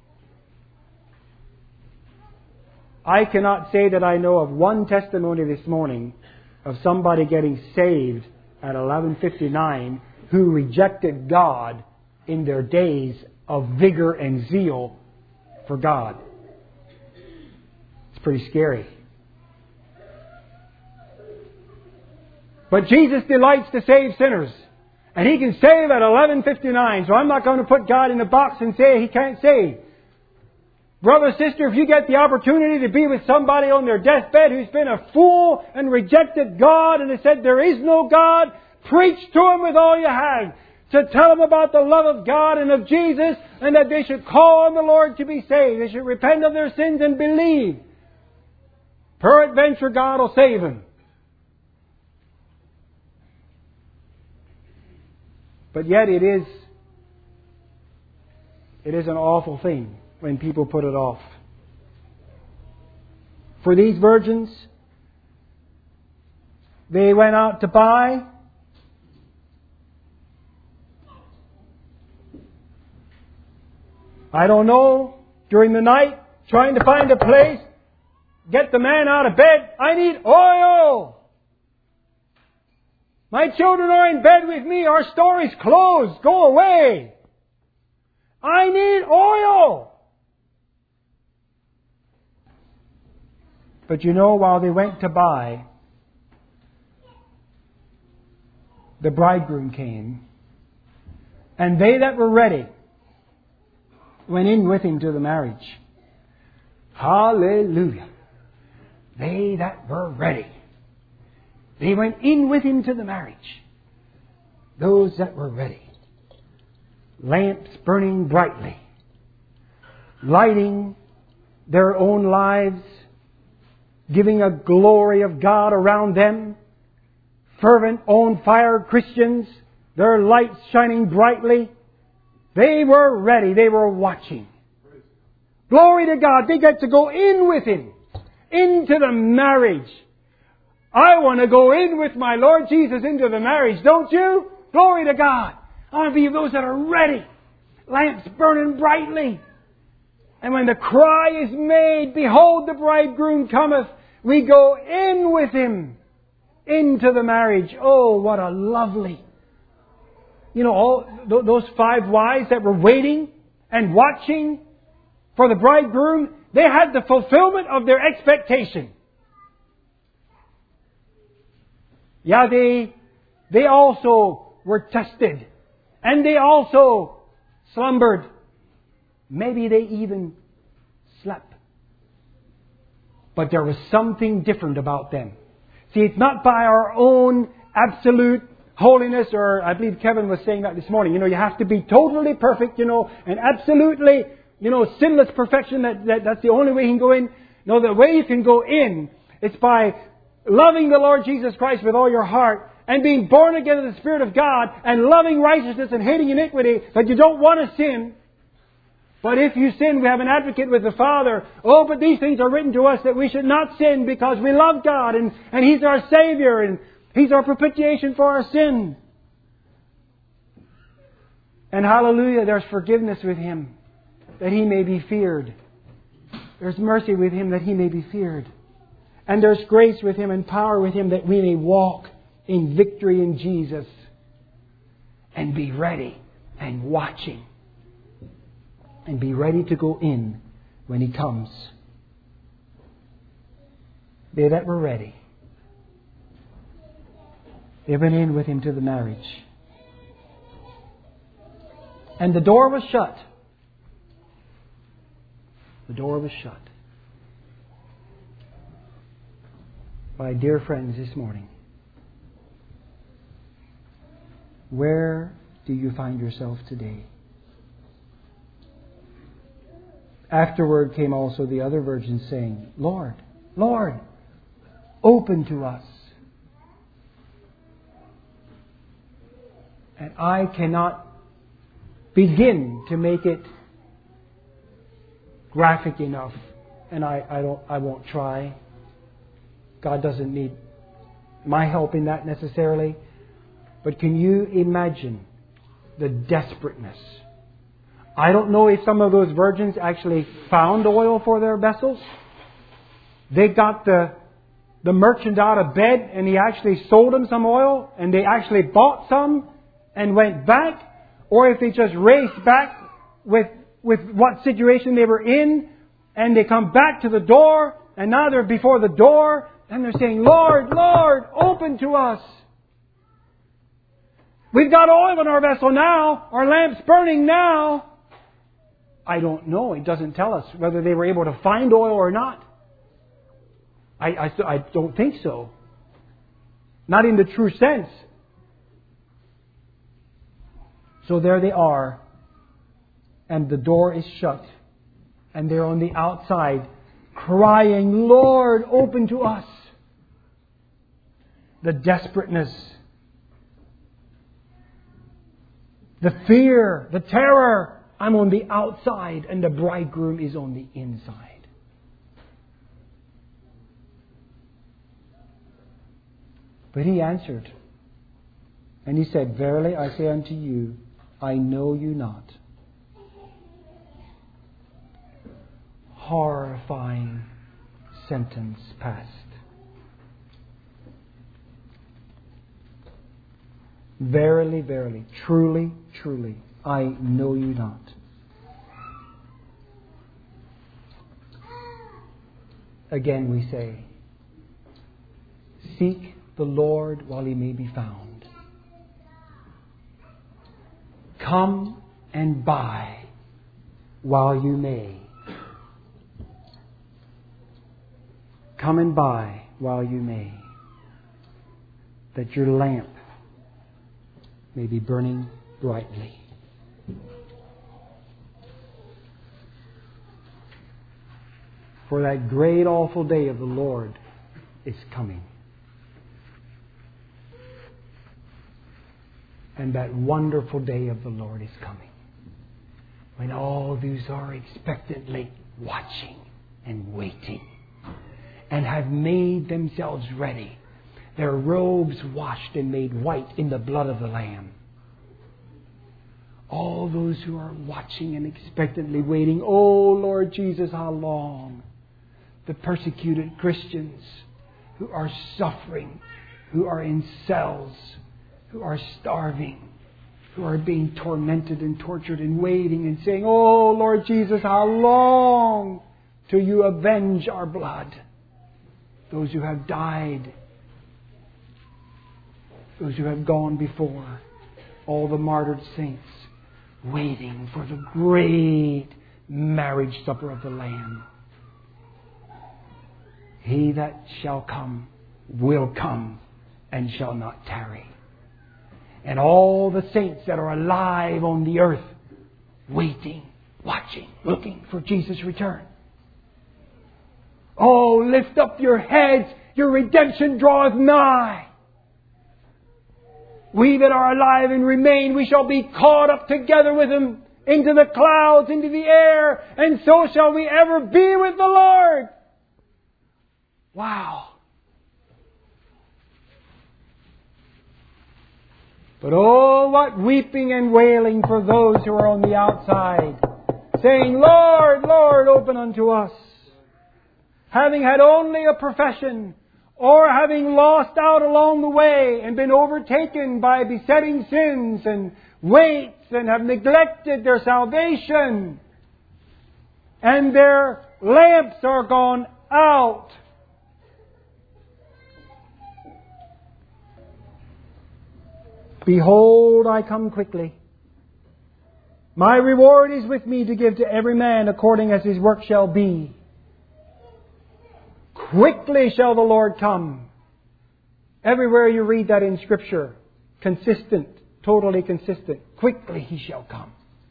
I cannot say that I know of one testimony this morning of somebody getting saved at 11:59 who rejected God in their days of vigor and zeal for God. It's pretty scary. But Jesus delights to save sinners. And He can save at 11:59. So I'm not going to put God in a box and say He can't save. Brother, sister, if you get the opportunity to be with somebody on their deathbed who's been a fool and rejected God and has said there is no God, preach to them with all you have. To tell them about the love of God and of Jesus and that they should call on the Lord to be saved. They should repent of their sins and believe. Peradventure God will save them. But yet it is an awful thing when people put it off. For these virgins, they went out to buy. I don't know, during the night, trying to find a place, get the man out of bed. I need oil. My children are in bed with me. Our store is closed. Go away. I need oil. But while they went to buy, the bridegroom came, and they that were ready went in with Him to the marriage. Hallelujah. They that were ready. They went in with Him to the marriage. Those that were ready. Lamps burning brightly. Lighting their own lives. Giving a glory of God around them. Fervent, on-fire Christians. Their lights shining brightly. They were ready. They were watching. Glory to God. They get to go in with Him. Into the marriage. I want to go in with my Lord Jesus into the marriage, don't you? Glory to God. I want to be of those that are ready. Lamps burning brightly. And when the cry is made, behold, the bridegroom cometh, we go in with Him into the marriage. Oh, what a lovely... all those 5 wives that were waiting and watching for the bridegroom, they had the fulfillment of their expectation. Yeah, they also were tested. And they also slumbered. Maybe they even slept. But there was something different about them. See, it's not by our own absolute holiness, or I believe Kevin was saying that this morning. You have to be totally perfect, and absolutely, sinless perfection. That's the only way you can go in. No, the way you can go in, it's by loving the Lord Jesus Christ with all your heart and being born again of the Spirit of God and loving righteousness and hating iniquity, that you don't want to sin. But if you sin, we have an advocate with the Father. Oh, but these things are written to us that we should not sin because we love God and He's our Savior and He's our propitiation for our sin. And hallelujah, there's forgiveness with Him that He may be feared. There's mercy with Him that He may be feared. And there's grace with Him and power with Him that we may walk in victory in Jesus and be ready and watching and be ready to go in when He comes. They that were ready, they went in with Him to the marriage. And the door was shut. The door was shut. My dear friends, this morning, where do you find yourself today? Afterward came also the other virgins saying, Lord, Lord, open to us. And I cannot begin to make it graphic enough, and I won't try. God doesn't need my help in that necessarily. But can you imagine the desperateness? I don't know if some of those virgins actually found oil for their vessels. They got the merchant out of bed and he actually sold them some oil and they actually bought some and went back. Or if they just raced back with what situation they were in and they come back to the door and now they're before the door and they're saying, Lord, Lord, open to us. We've got oil in our vessel now. Our lamp's burning now. I don't know. It doesn't tell us whether they were able to find oil or not. I don't think so. Not in the true sense. So there they are. And the door is shut. And they're on the outside crying, Lord, open to us. The desperateness, the fear, the terror. I'm on the outside and the bridegroom is on the inside. But He answered. And He said, Verily I say unto you, I know you not. Horrifying sentence passed. Verily, verily, truly, truly, I know you not. Again we say, seek the Lord while He may be found. Come and buy while you may. Come and buy while you may, that your lamp may be burning brightly. For that great awful day of the Lord is coming. And that wonderful day of the Lord is coming. When all those are expectantly watching and waiting and have made themselves ready, their robes washed and made white in the blood of the Lamb. All those who are watching and expectantly waiting, oh Lord Jesus, how long? The persecuted Christians who are suffering, who are in cells, who are starving, who are being tormented and tortured and waiting and saying, oh Lord Jesus, how long till you avenge our blood? Those who have died, those who have gone before, all the martyred saints, waiting for the great marriage supper of the Lamb. He that shall come will come and shall not tarry. And all the saints that are alive on the earth, waiting, watching, looking for Jesus' return. Oh, lift up your heads, your redemption draweth nigh. We that are alive and remain, we shall be caught up together with Him into the clouds, into the air, and so shall we ever be with the Lord. Wow. But oh, what weeping and wailing for those who are on the outside, saying, Lord, Lord, open unto us. Having had only a profession, or having lost out along the way and been overtaken by besetting sins and weights and have neglected their salvation, and their lamps are gone out. Behold, I come quickly. My reward is with me to give to every man according as his work shall be. Quickly shall the Lord come. Everywhere you read that in Scripture, consistent, totally consistent. Quickly He shall come.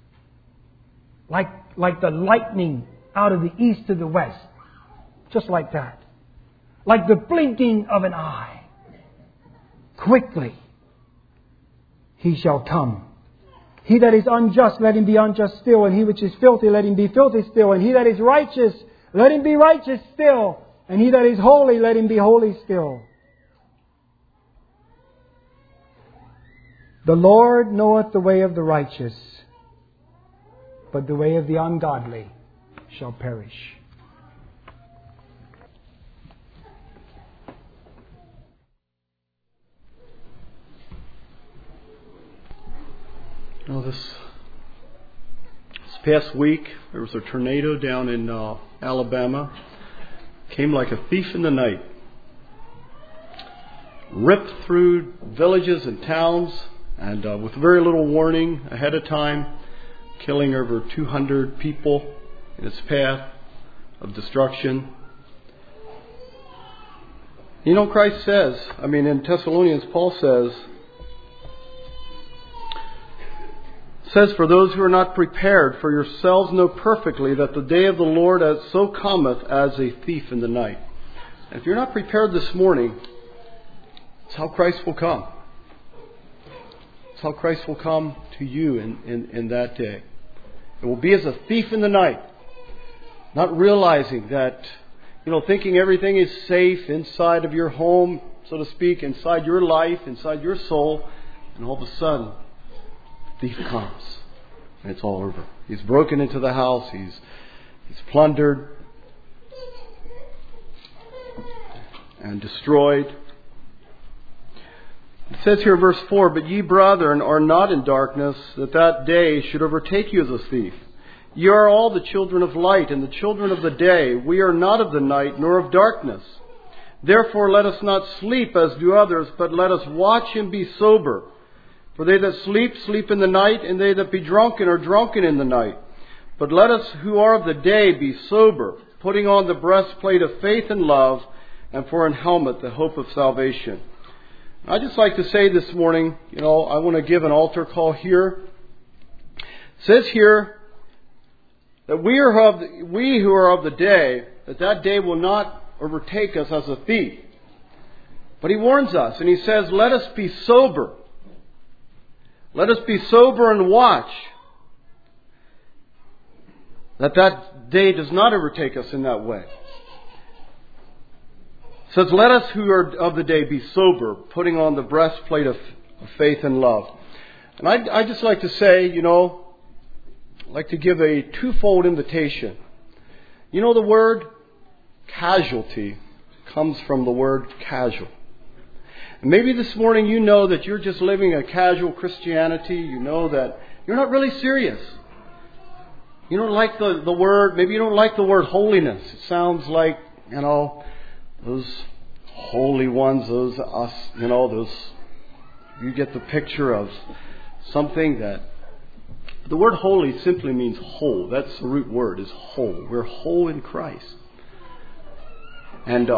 Like the lightning out of the east to the west. Just like that. Like the blinking of an eye. Quickly He shall come. He that is unjust, let him be unjust still. And he which is filthy, let him be filthy still. And he that is righteous, let him be righteous still. And he that is holy, let him be holy still. The Lord knoweth the way of the righteous, but the way of the ungodly shall perish. Now this past week, there was a tornado down in Alabama. Came like a thief in the night. Ripped through villages and towns, and with very little warning ahead of time, killing over 200 people in its path of destruction. You know, Christ says, in Thessalonians, Paul says, for those who are not prepared, for yourselves know perfectly that the day of the Lord as so cometh as a thief in the night. And if you're not prepared this morning, it's how Christ will come. It's how Christ will come to you in that day. It will be as a thief in the night, not realizing that, thinking everything is safe inside of your home, so to speak, inside your life, inside your soul, and all of a sudden, thief comes, and it's all over. He's broken into the house. He's plundered and destroyed. It says here, verse 4, But ye, brethren, are not in darkness, that day should overtake you as a thief. Ye are all the children of light, and the children of the day. We are not of the night, nor of darkness. Therefore let us not sleep as do others, but let us watch and be sober. For they that sleep, sleep in the night, and they that be drunken are drunken in the night. But let us who are of the day be sober, putting on the breastplate of faith and love, and for an helmet the hope of salvation. I'd just like to say this morning, I want to give an altar call here. It says here that we who are of the day, that day will not overtake us as a thief. But He warns us, and He says, let us be sober. Let us be sober and watch that day does not overtake us in that way. It says, let us who are of the day be sober, putting on the breastplate of faith and love. And I'd just like to say, I'd like to give a twofold invitation. The word casualty comes from the word casual. And maybe this morning you know that you're just living a casual Christianity. You know that you're not really serious. You don't like the word, maybe you don't like the word holiness. It sounds like, those holy ones, those us, those, you get the picture of something that, the word holy simply means whole. That's the root word, is whole. We're whole in Christ. And,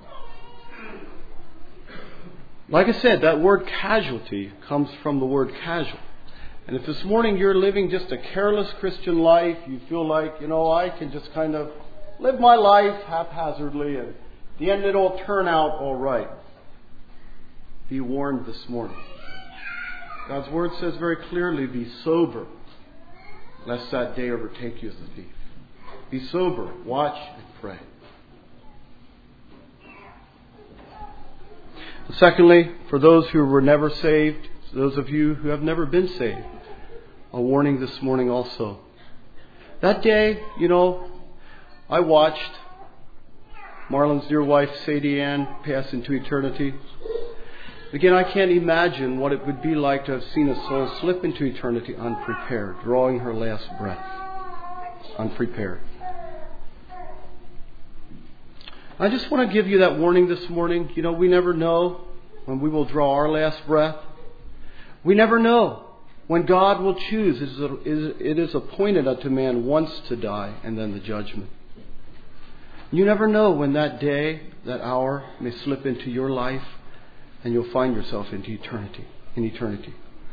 like I said, that word casualty comes from the word casual. And if this morning you're living just a careless Christian life, you feel like, I can just kind of live my life haphazardly and at the end it'll turn out all right. Be warned this morning. God's Word says very clearly, be sober. lest that day overtake you as a thief. Be sober, watch, and pray. Secondly, for those who were never saved, those of you who have never been saved, a warning this morning also. That day, I watched Marlon's dear wife, Sadie Ann, pass into eternity. Again, I can't imagine what it would be like to have seen a soul slip into eternity unprepared, drawing her last breath. Unprepared. I just want to give you that warning this morning. We never know when we will draw our last breath. We never know when God will choose. It is appointed unto man once to die and then the judgment. You never know when that day, that hour may slip into your life and you'll find yourself in eternity.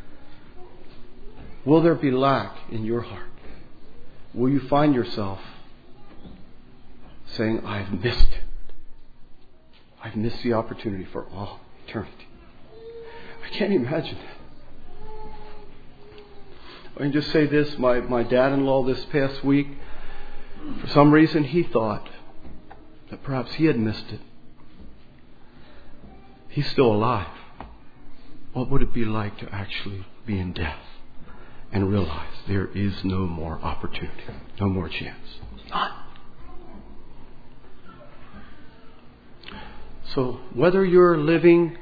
Will there be lack in your heart? Will you find yourself saying, I've missed it. I've missed the opportunity for all eternity. I can't imagine that. I can just say this. My dad-in-law this past week, for some reason he thought that perhaps he had missed it. He's still alive. What would it be like to actually be in death and realize there is no more opportunity, no more chance? None. So whether you're living,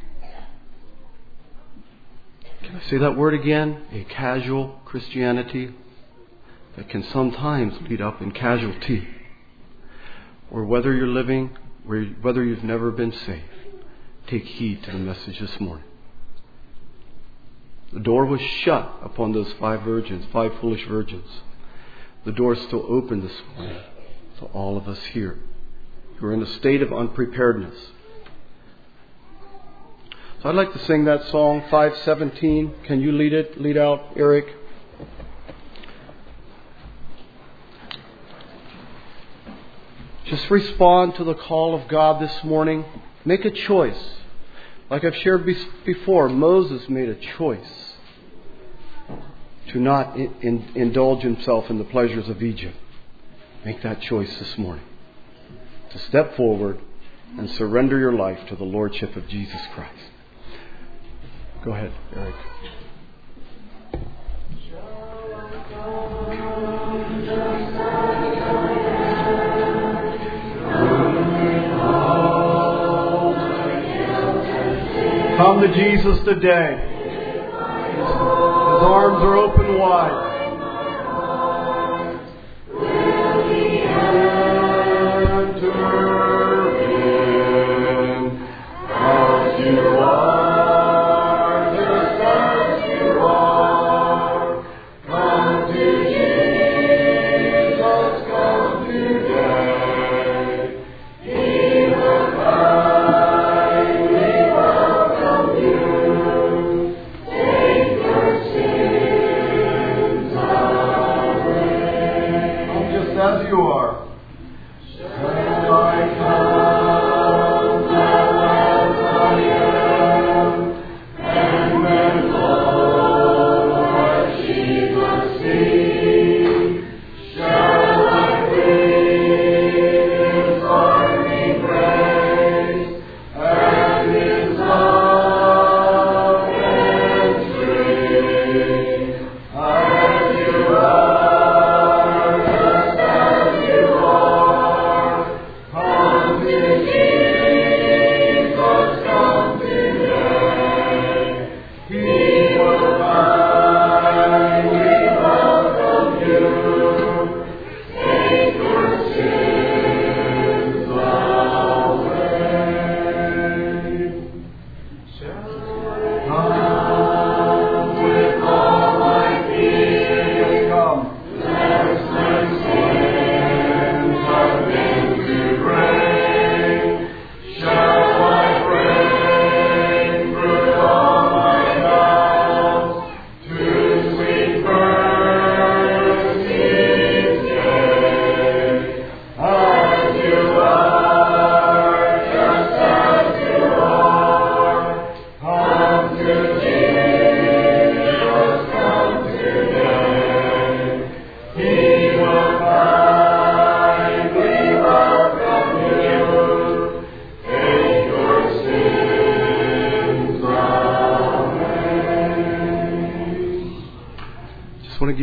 can I say that word again? A casual Christianity that can sometimes lead up in casualty. Or whether you're living, whether you've never been saved, take heed to the message this morning. The door was shut upon those 5 foolish virgins. The door is still open this morning to all of us here who are in a state of unpreparedness. So I'd like to sing that song, 517. Can you lead it? Lead out, Eric. Just respond to the call of God this morning. Make a choice. Like I've shared before, Moses made a choice to not indulge himself in the pleasures of Egypt. Make that choice this morning. To step forward and surrender your life to the Lordship of Jesus Christ. Go ahead, Eric. Come to Jesus today. His arms are open wide.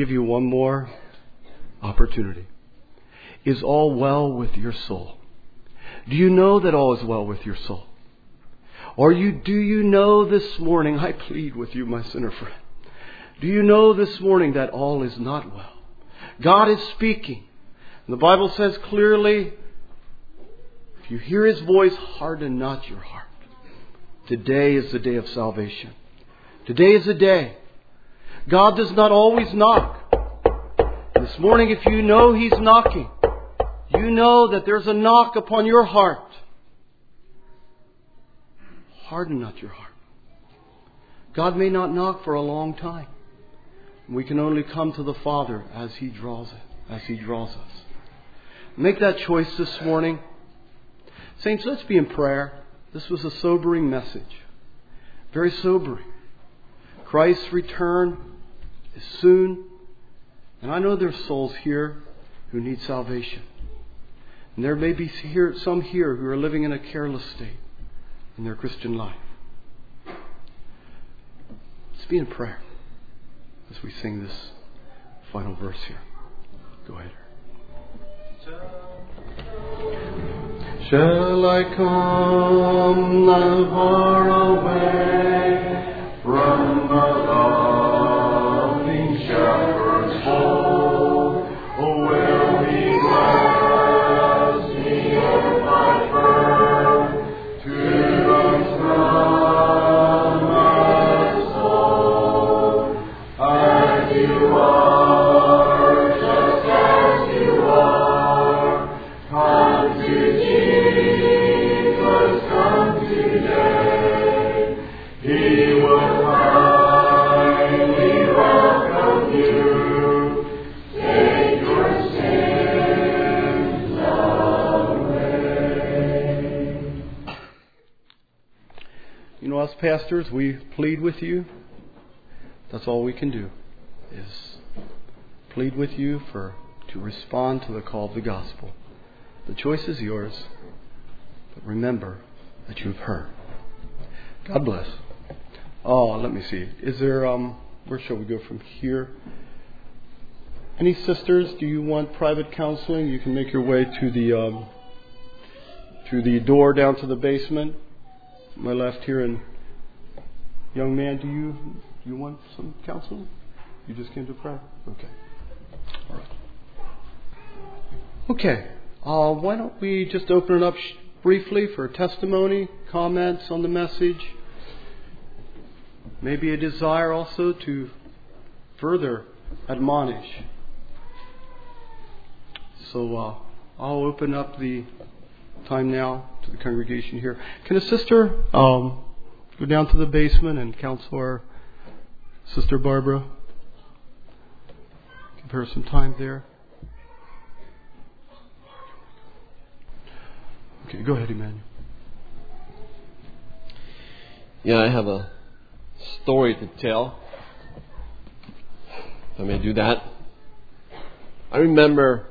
give you one more opportunity. Is all well with your soul? Do you know that all is well with your soul? Or do you know this morning, I plead with you, my sinner friend, do you know this morning that all is not well? God is speaking. And the Bible says clearly, if you hear His voice, harden not your heart. Today is the day of salvation. Today is the day. God does not always knock. This morning, if you know He's knocking, you know that there's a knock upon your heart. Harden not your heart. God may not knock for a long time. We can only come to the Father as He draws us. Make that choice this morning. Saints, let's be in prayer. This was a sobering message. Very sobering. Christ's return is soon. And I know there's souls here who need salvation. And there may be some here who are living in a careless state in their Christian life. Let's be in prayer as we sing this final verse here. Go ahead. Shall I come not far away from the loving shepherd's fold? Oh, will He bless me if I turn to the promised fold? As you are, just as you are, come to Jesus, come today. He will kindly welcome you. Take your sins away. You know, us pastors, we plead with you. That's all we can do, is plead with you to respond to the call of the gospel. The choice is yours, but remember that you've heard. God bless. Oh, let me see. Is there, where shall we go from here? Any sisters, do you want private counseling? You can make your way to through the door down to the basement. My left here. And young man, do you want some counseling? You just came to pray? Okay. All right. Okay. Why don't we just open it up briefly for testimony, comments on the message. Maybe a desire also to further admonish. So I'll open up the time now to the congregation here. Can a sister go down to the basement and counsel our Sister Barbara? Give her some time there. Okay, go ahead, Emmanuel. Yeah, I have a story to tell. If I may do that. I remember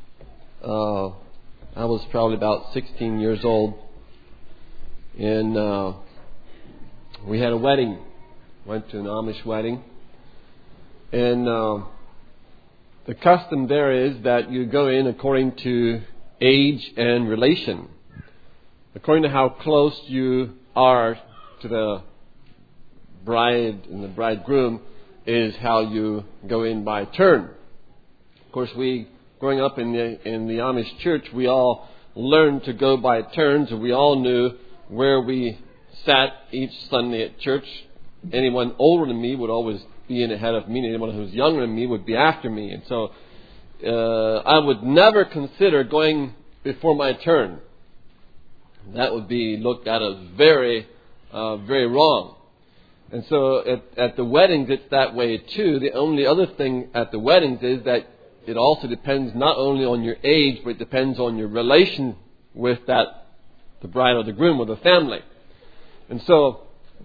I was probably about 16 years old, and we had a wedding. Went to an Amish wedding, and the custom there is that you go in according to age and relation. According to how close you are to the bride and the bridegroom is how you go in by turn. Of course, growing up in the Amish church, we all learned to go by turns, and we all knew where we sat each Sunday at church. Anyone older than me would always be in ahead of me, and anyone who was younger than me would be after me. And so I would never consider going before my turn. That would be looked at as very, very wrong. And so at the weddings, it's that way too. The only other thing at the weddings is that it also depends not only on your age, but it depends on your relation with the bride or the groom or the family. And so,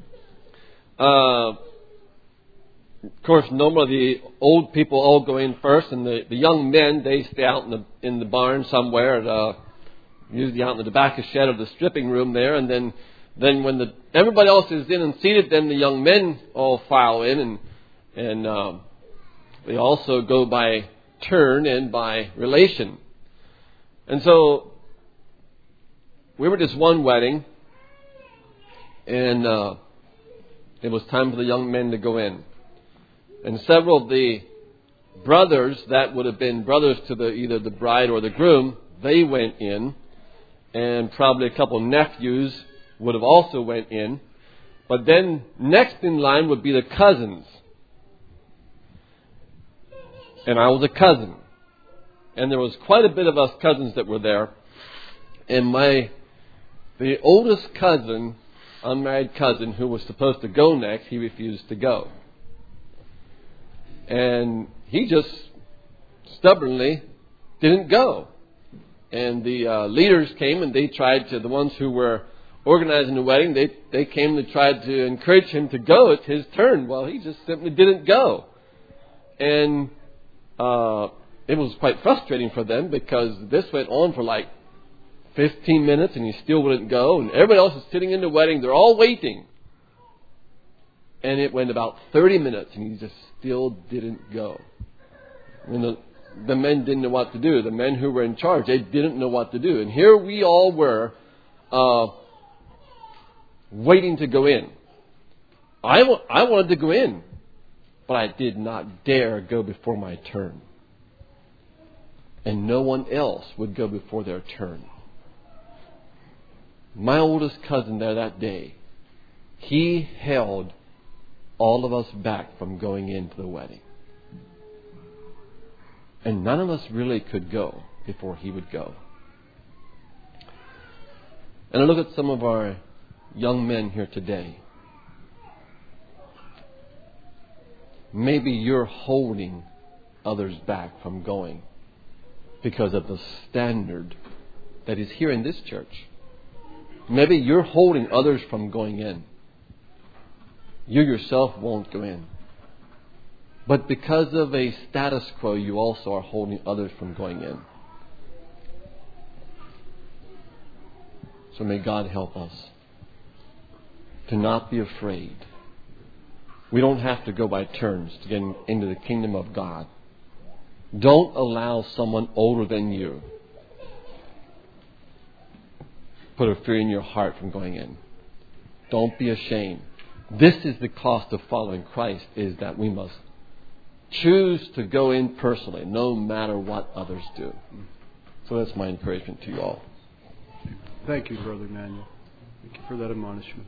of course, normally the old people all go in first, and the young men, they stay out in the barn somewhere, usually out in the tobacco shed or the stripping room there. And then when everybody else is in and seated, then the young men all file in, and They also go by turn and by relation. And so we were at this one wedding, and it was time for the young men to go in. And several of the brothers that would have been brothers to either the bride or the groom, they went in. And probably a couple of nephews would have also went in. But then next in line would be the cousins. And I was a cousin. And there was quite a bit of us cousins that were there. And the oldest cousin, unmarried cousin, who was supposed to go next, he refused to go. And he just stubbornly didn't go. And the leaders came and they tried to, the ones who were organizing the wedding, they came and tried to encourage him to go. It's his turn. Well, he just simply didn't go. And it was quite frustrating for them because this went on for like 15 minutes and he still wouldn't go. And everybody else is sitting in the wedding. They're all waiting. And it went about 30 minutes and he just still didn't go. And the men didn't know what to do. The men who were in charge, they didn't know what to do. And here we all were waiting to go in. I wanted to go in, but I did not dare go before my turn. And no one else would go before their turn. My oldest cousin there that day, he held all of us back from going into the wedding. And none of us really could go before he would go. And I look at some of our young men here today. Maybe you're holding others back from going because of the standard that is here in this church. Maybe you're holding others from going in. You yourself won't go in. But because of a status quo, you also are holding others from going in. So may God help us to not be afraid. We don't have to go by turns to get into the kingdom of God. Don't allow someone older than you put a fear in your heart from going in. Don't be ashamed. This is the cost of following Christ, is that we must choose to go in personally, no matter what others do. So that's my encouragement to you all. Thank you, Brother Emmanuel. Thank you for that admonishment.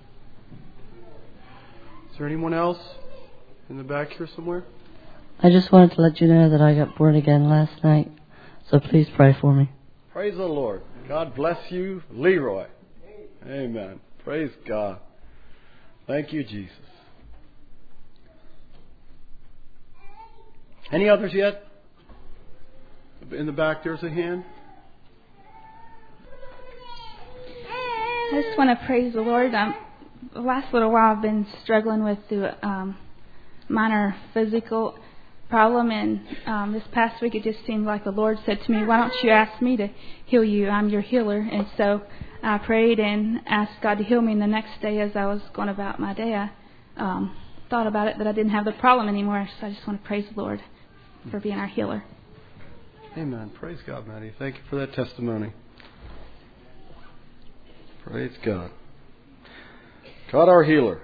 Is there anyone else in the back here somewhere? I just wanted to let you know that I got born again last night. So please pray for me. Praise the Lord. God bless you, Leroy. Amen. Praise God. Thank you, Jesus. Any others yet? In the back, there's a hand. I just want to praise the Lord. The last little while I've been struggling with the minor physical problem, and this past week it just seemed like the Lord said to me, "Why don't you ask me to heal you? I'm your healer." And so I prayed and asked God to heal me. And the next day, as I was going about my day, I thought about it that I didn't have the problem anymore. So I just want to praise the Lord for being our healer. Amen. Praise God, Maddie. Thank you for that testimony. Praise God. God, our healer.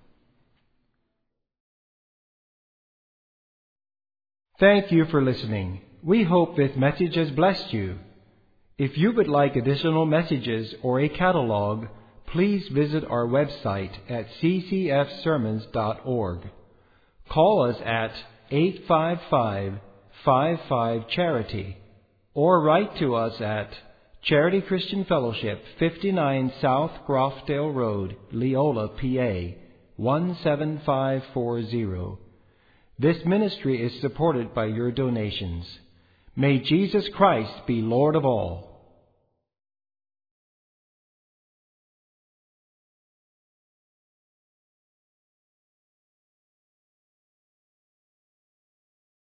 Thank you for listening. We hope this message has blessed you. If you would like additional messages or a catalog, please visit our website at ccfsermons.org. Call us at 855-55-CHARITY or write to us at Charity Christian Fellowship, 59 South Grofdale Road, Leola, PA, 17540. This ministry is supported by your donations. May Jesus Christ be Lord of all.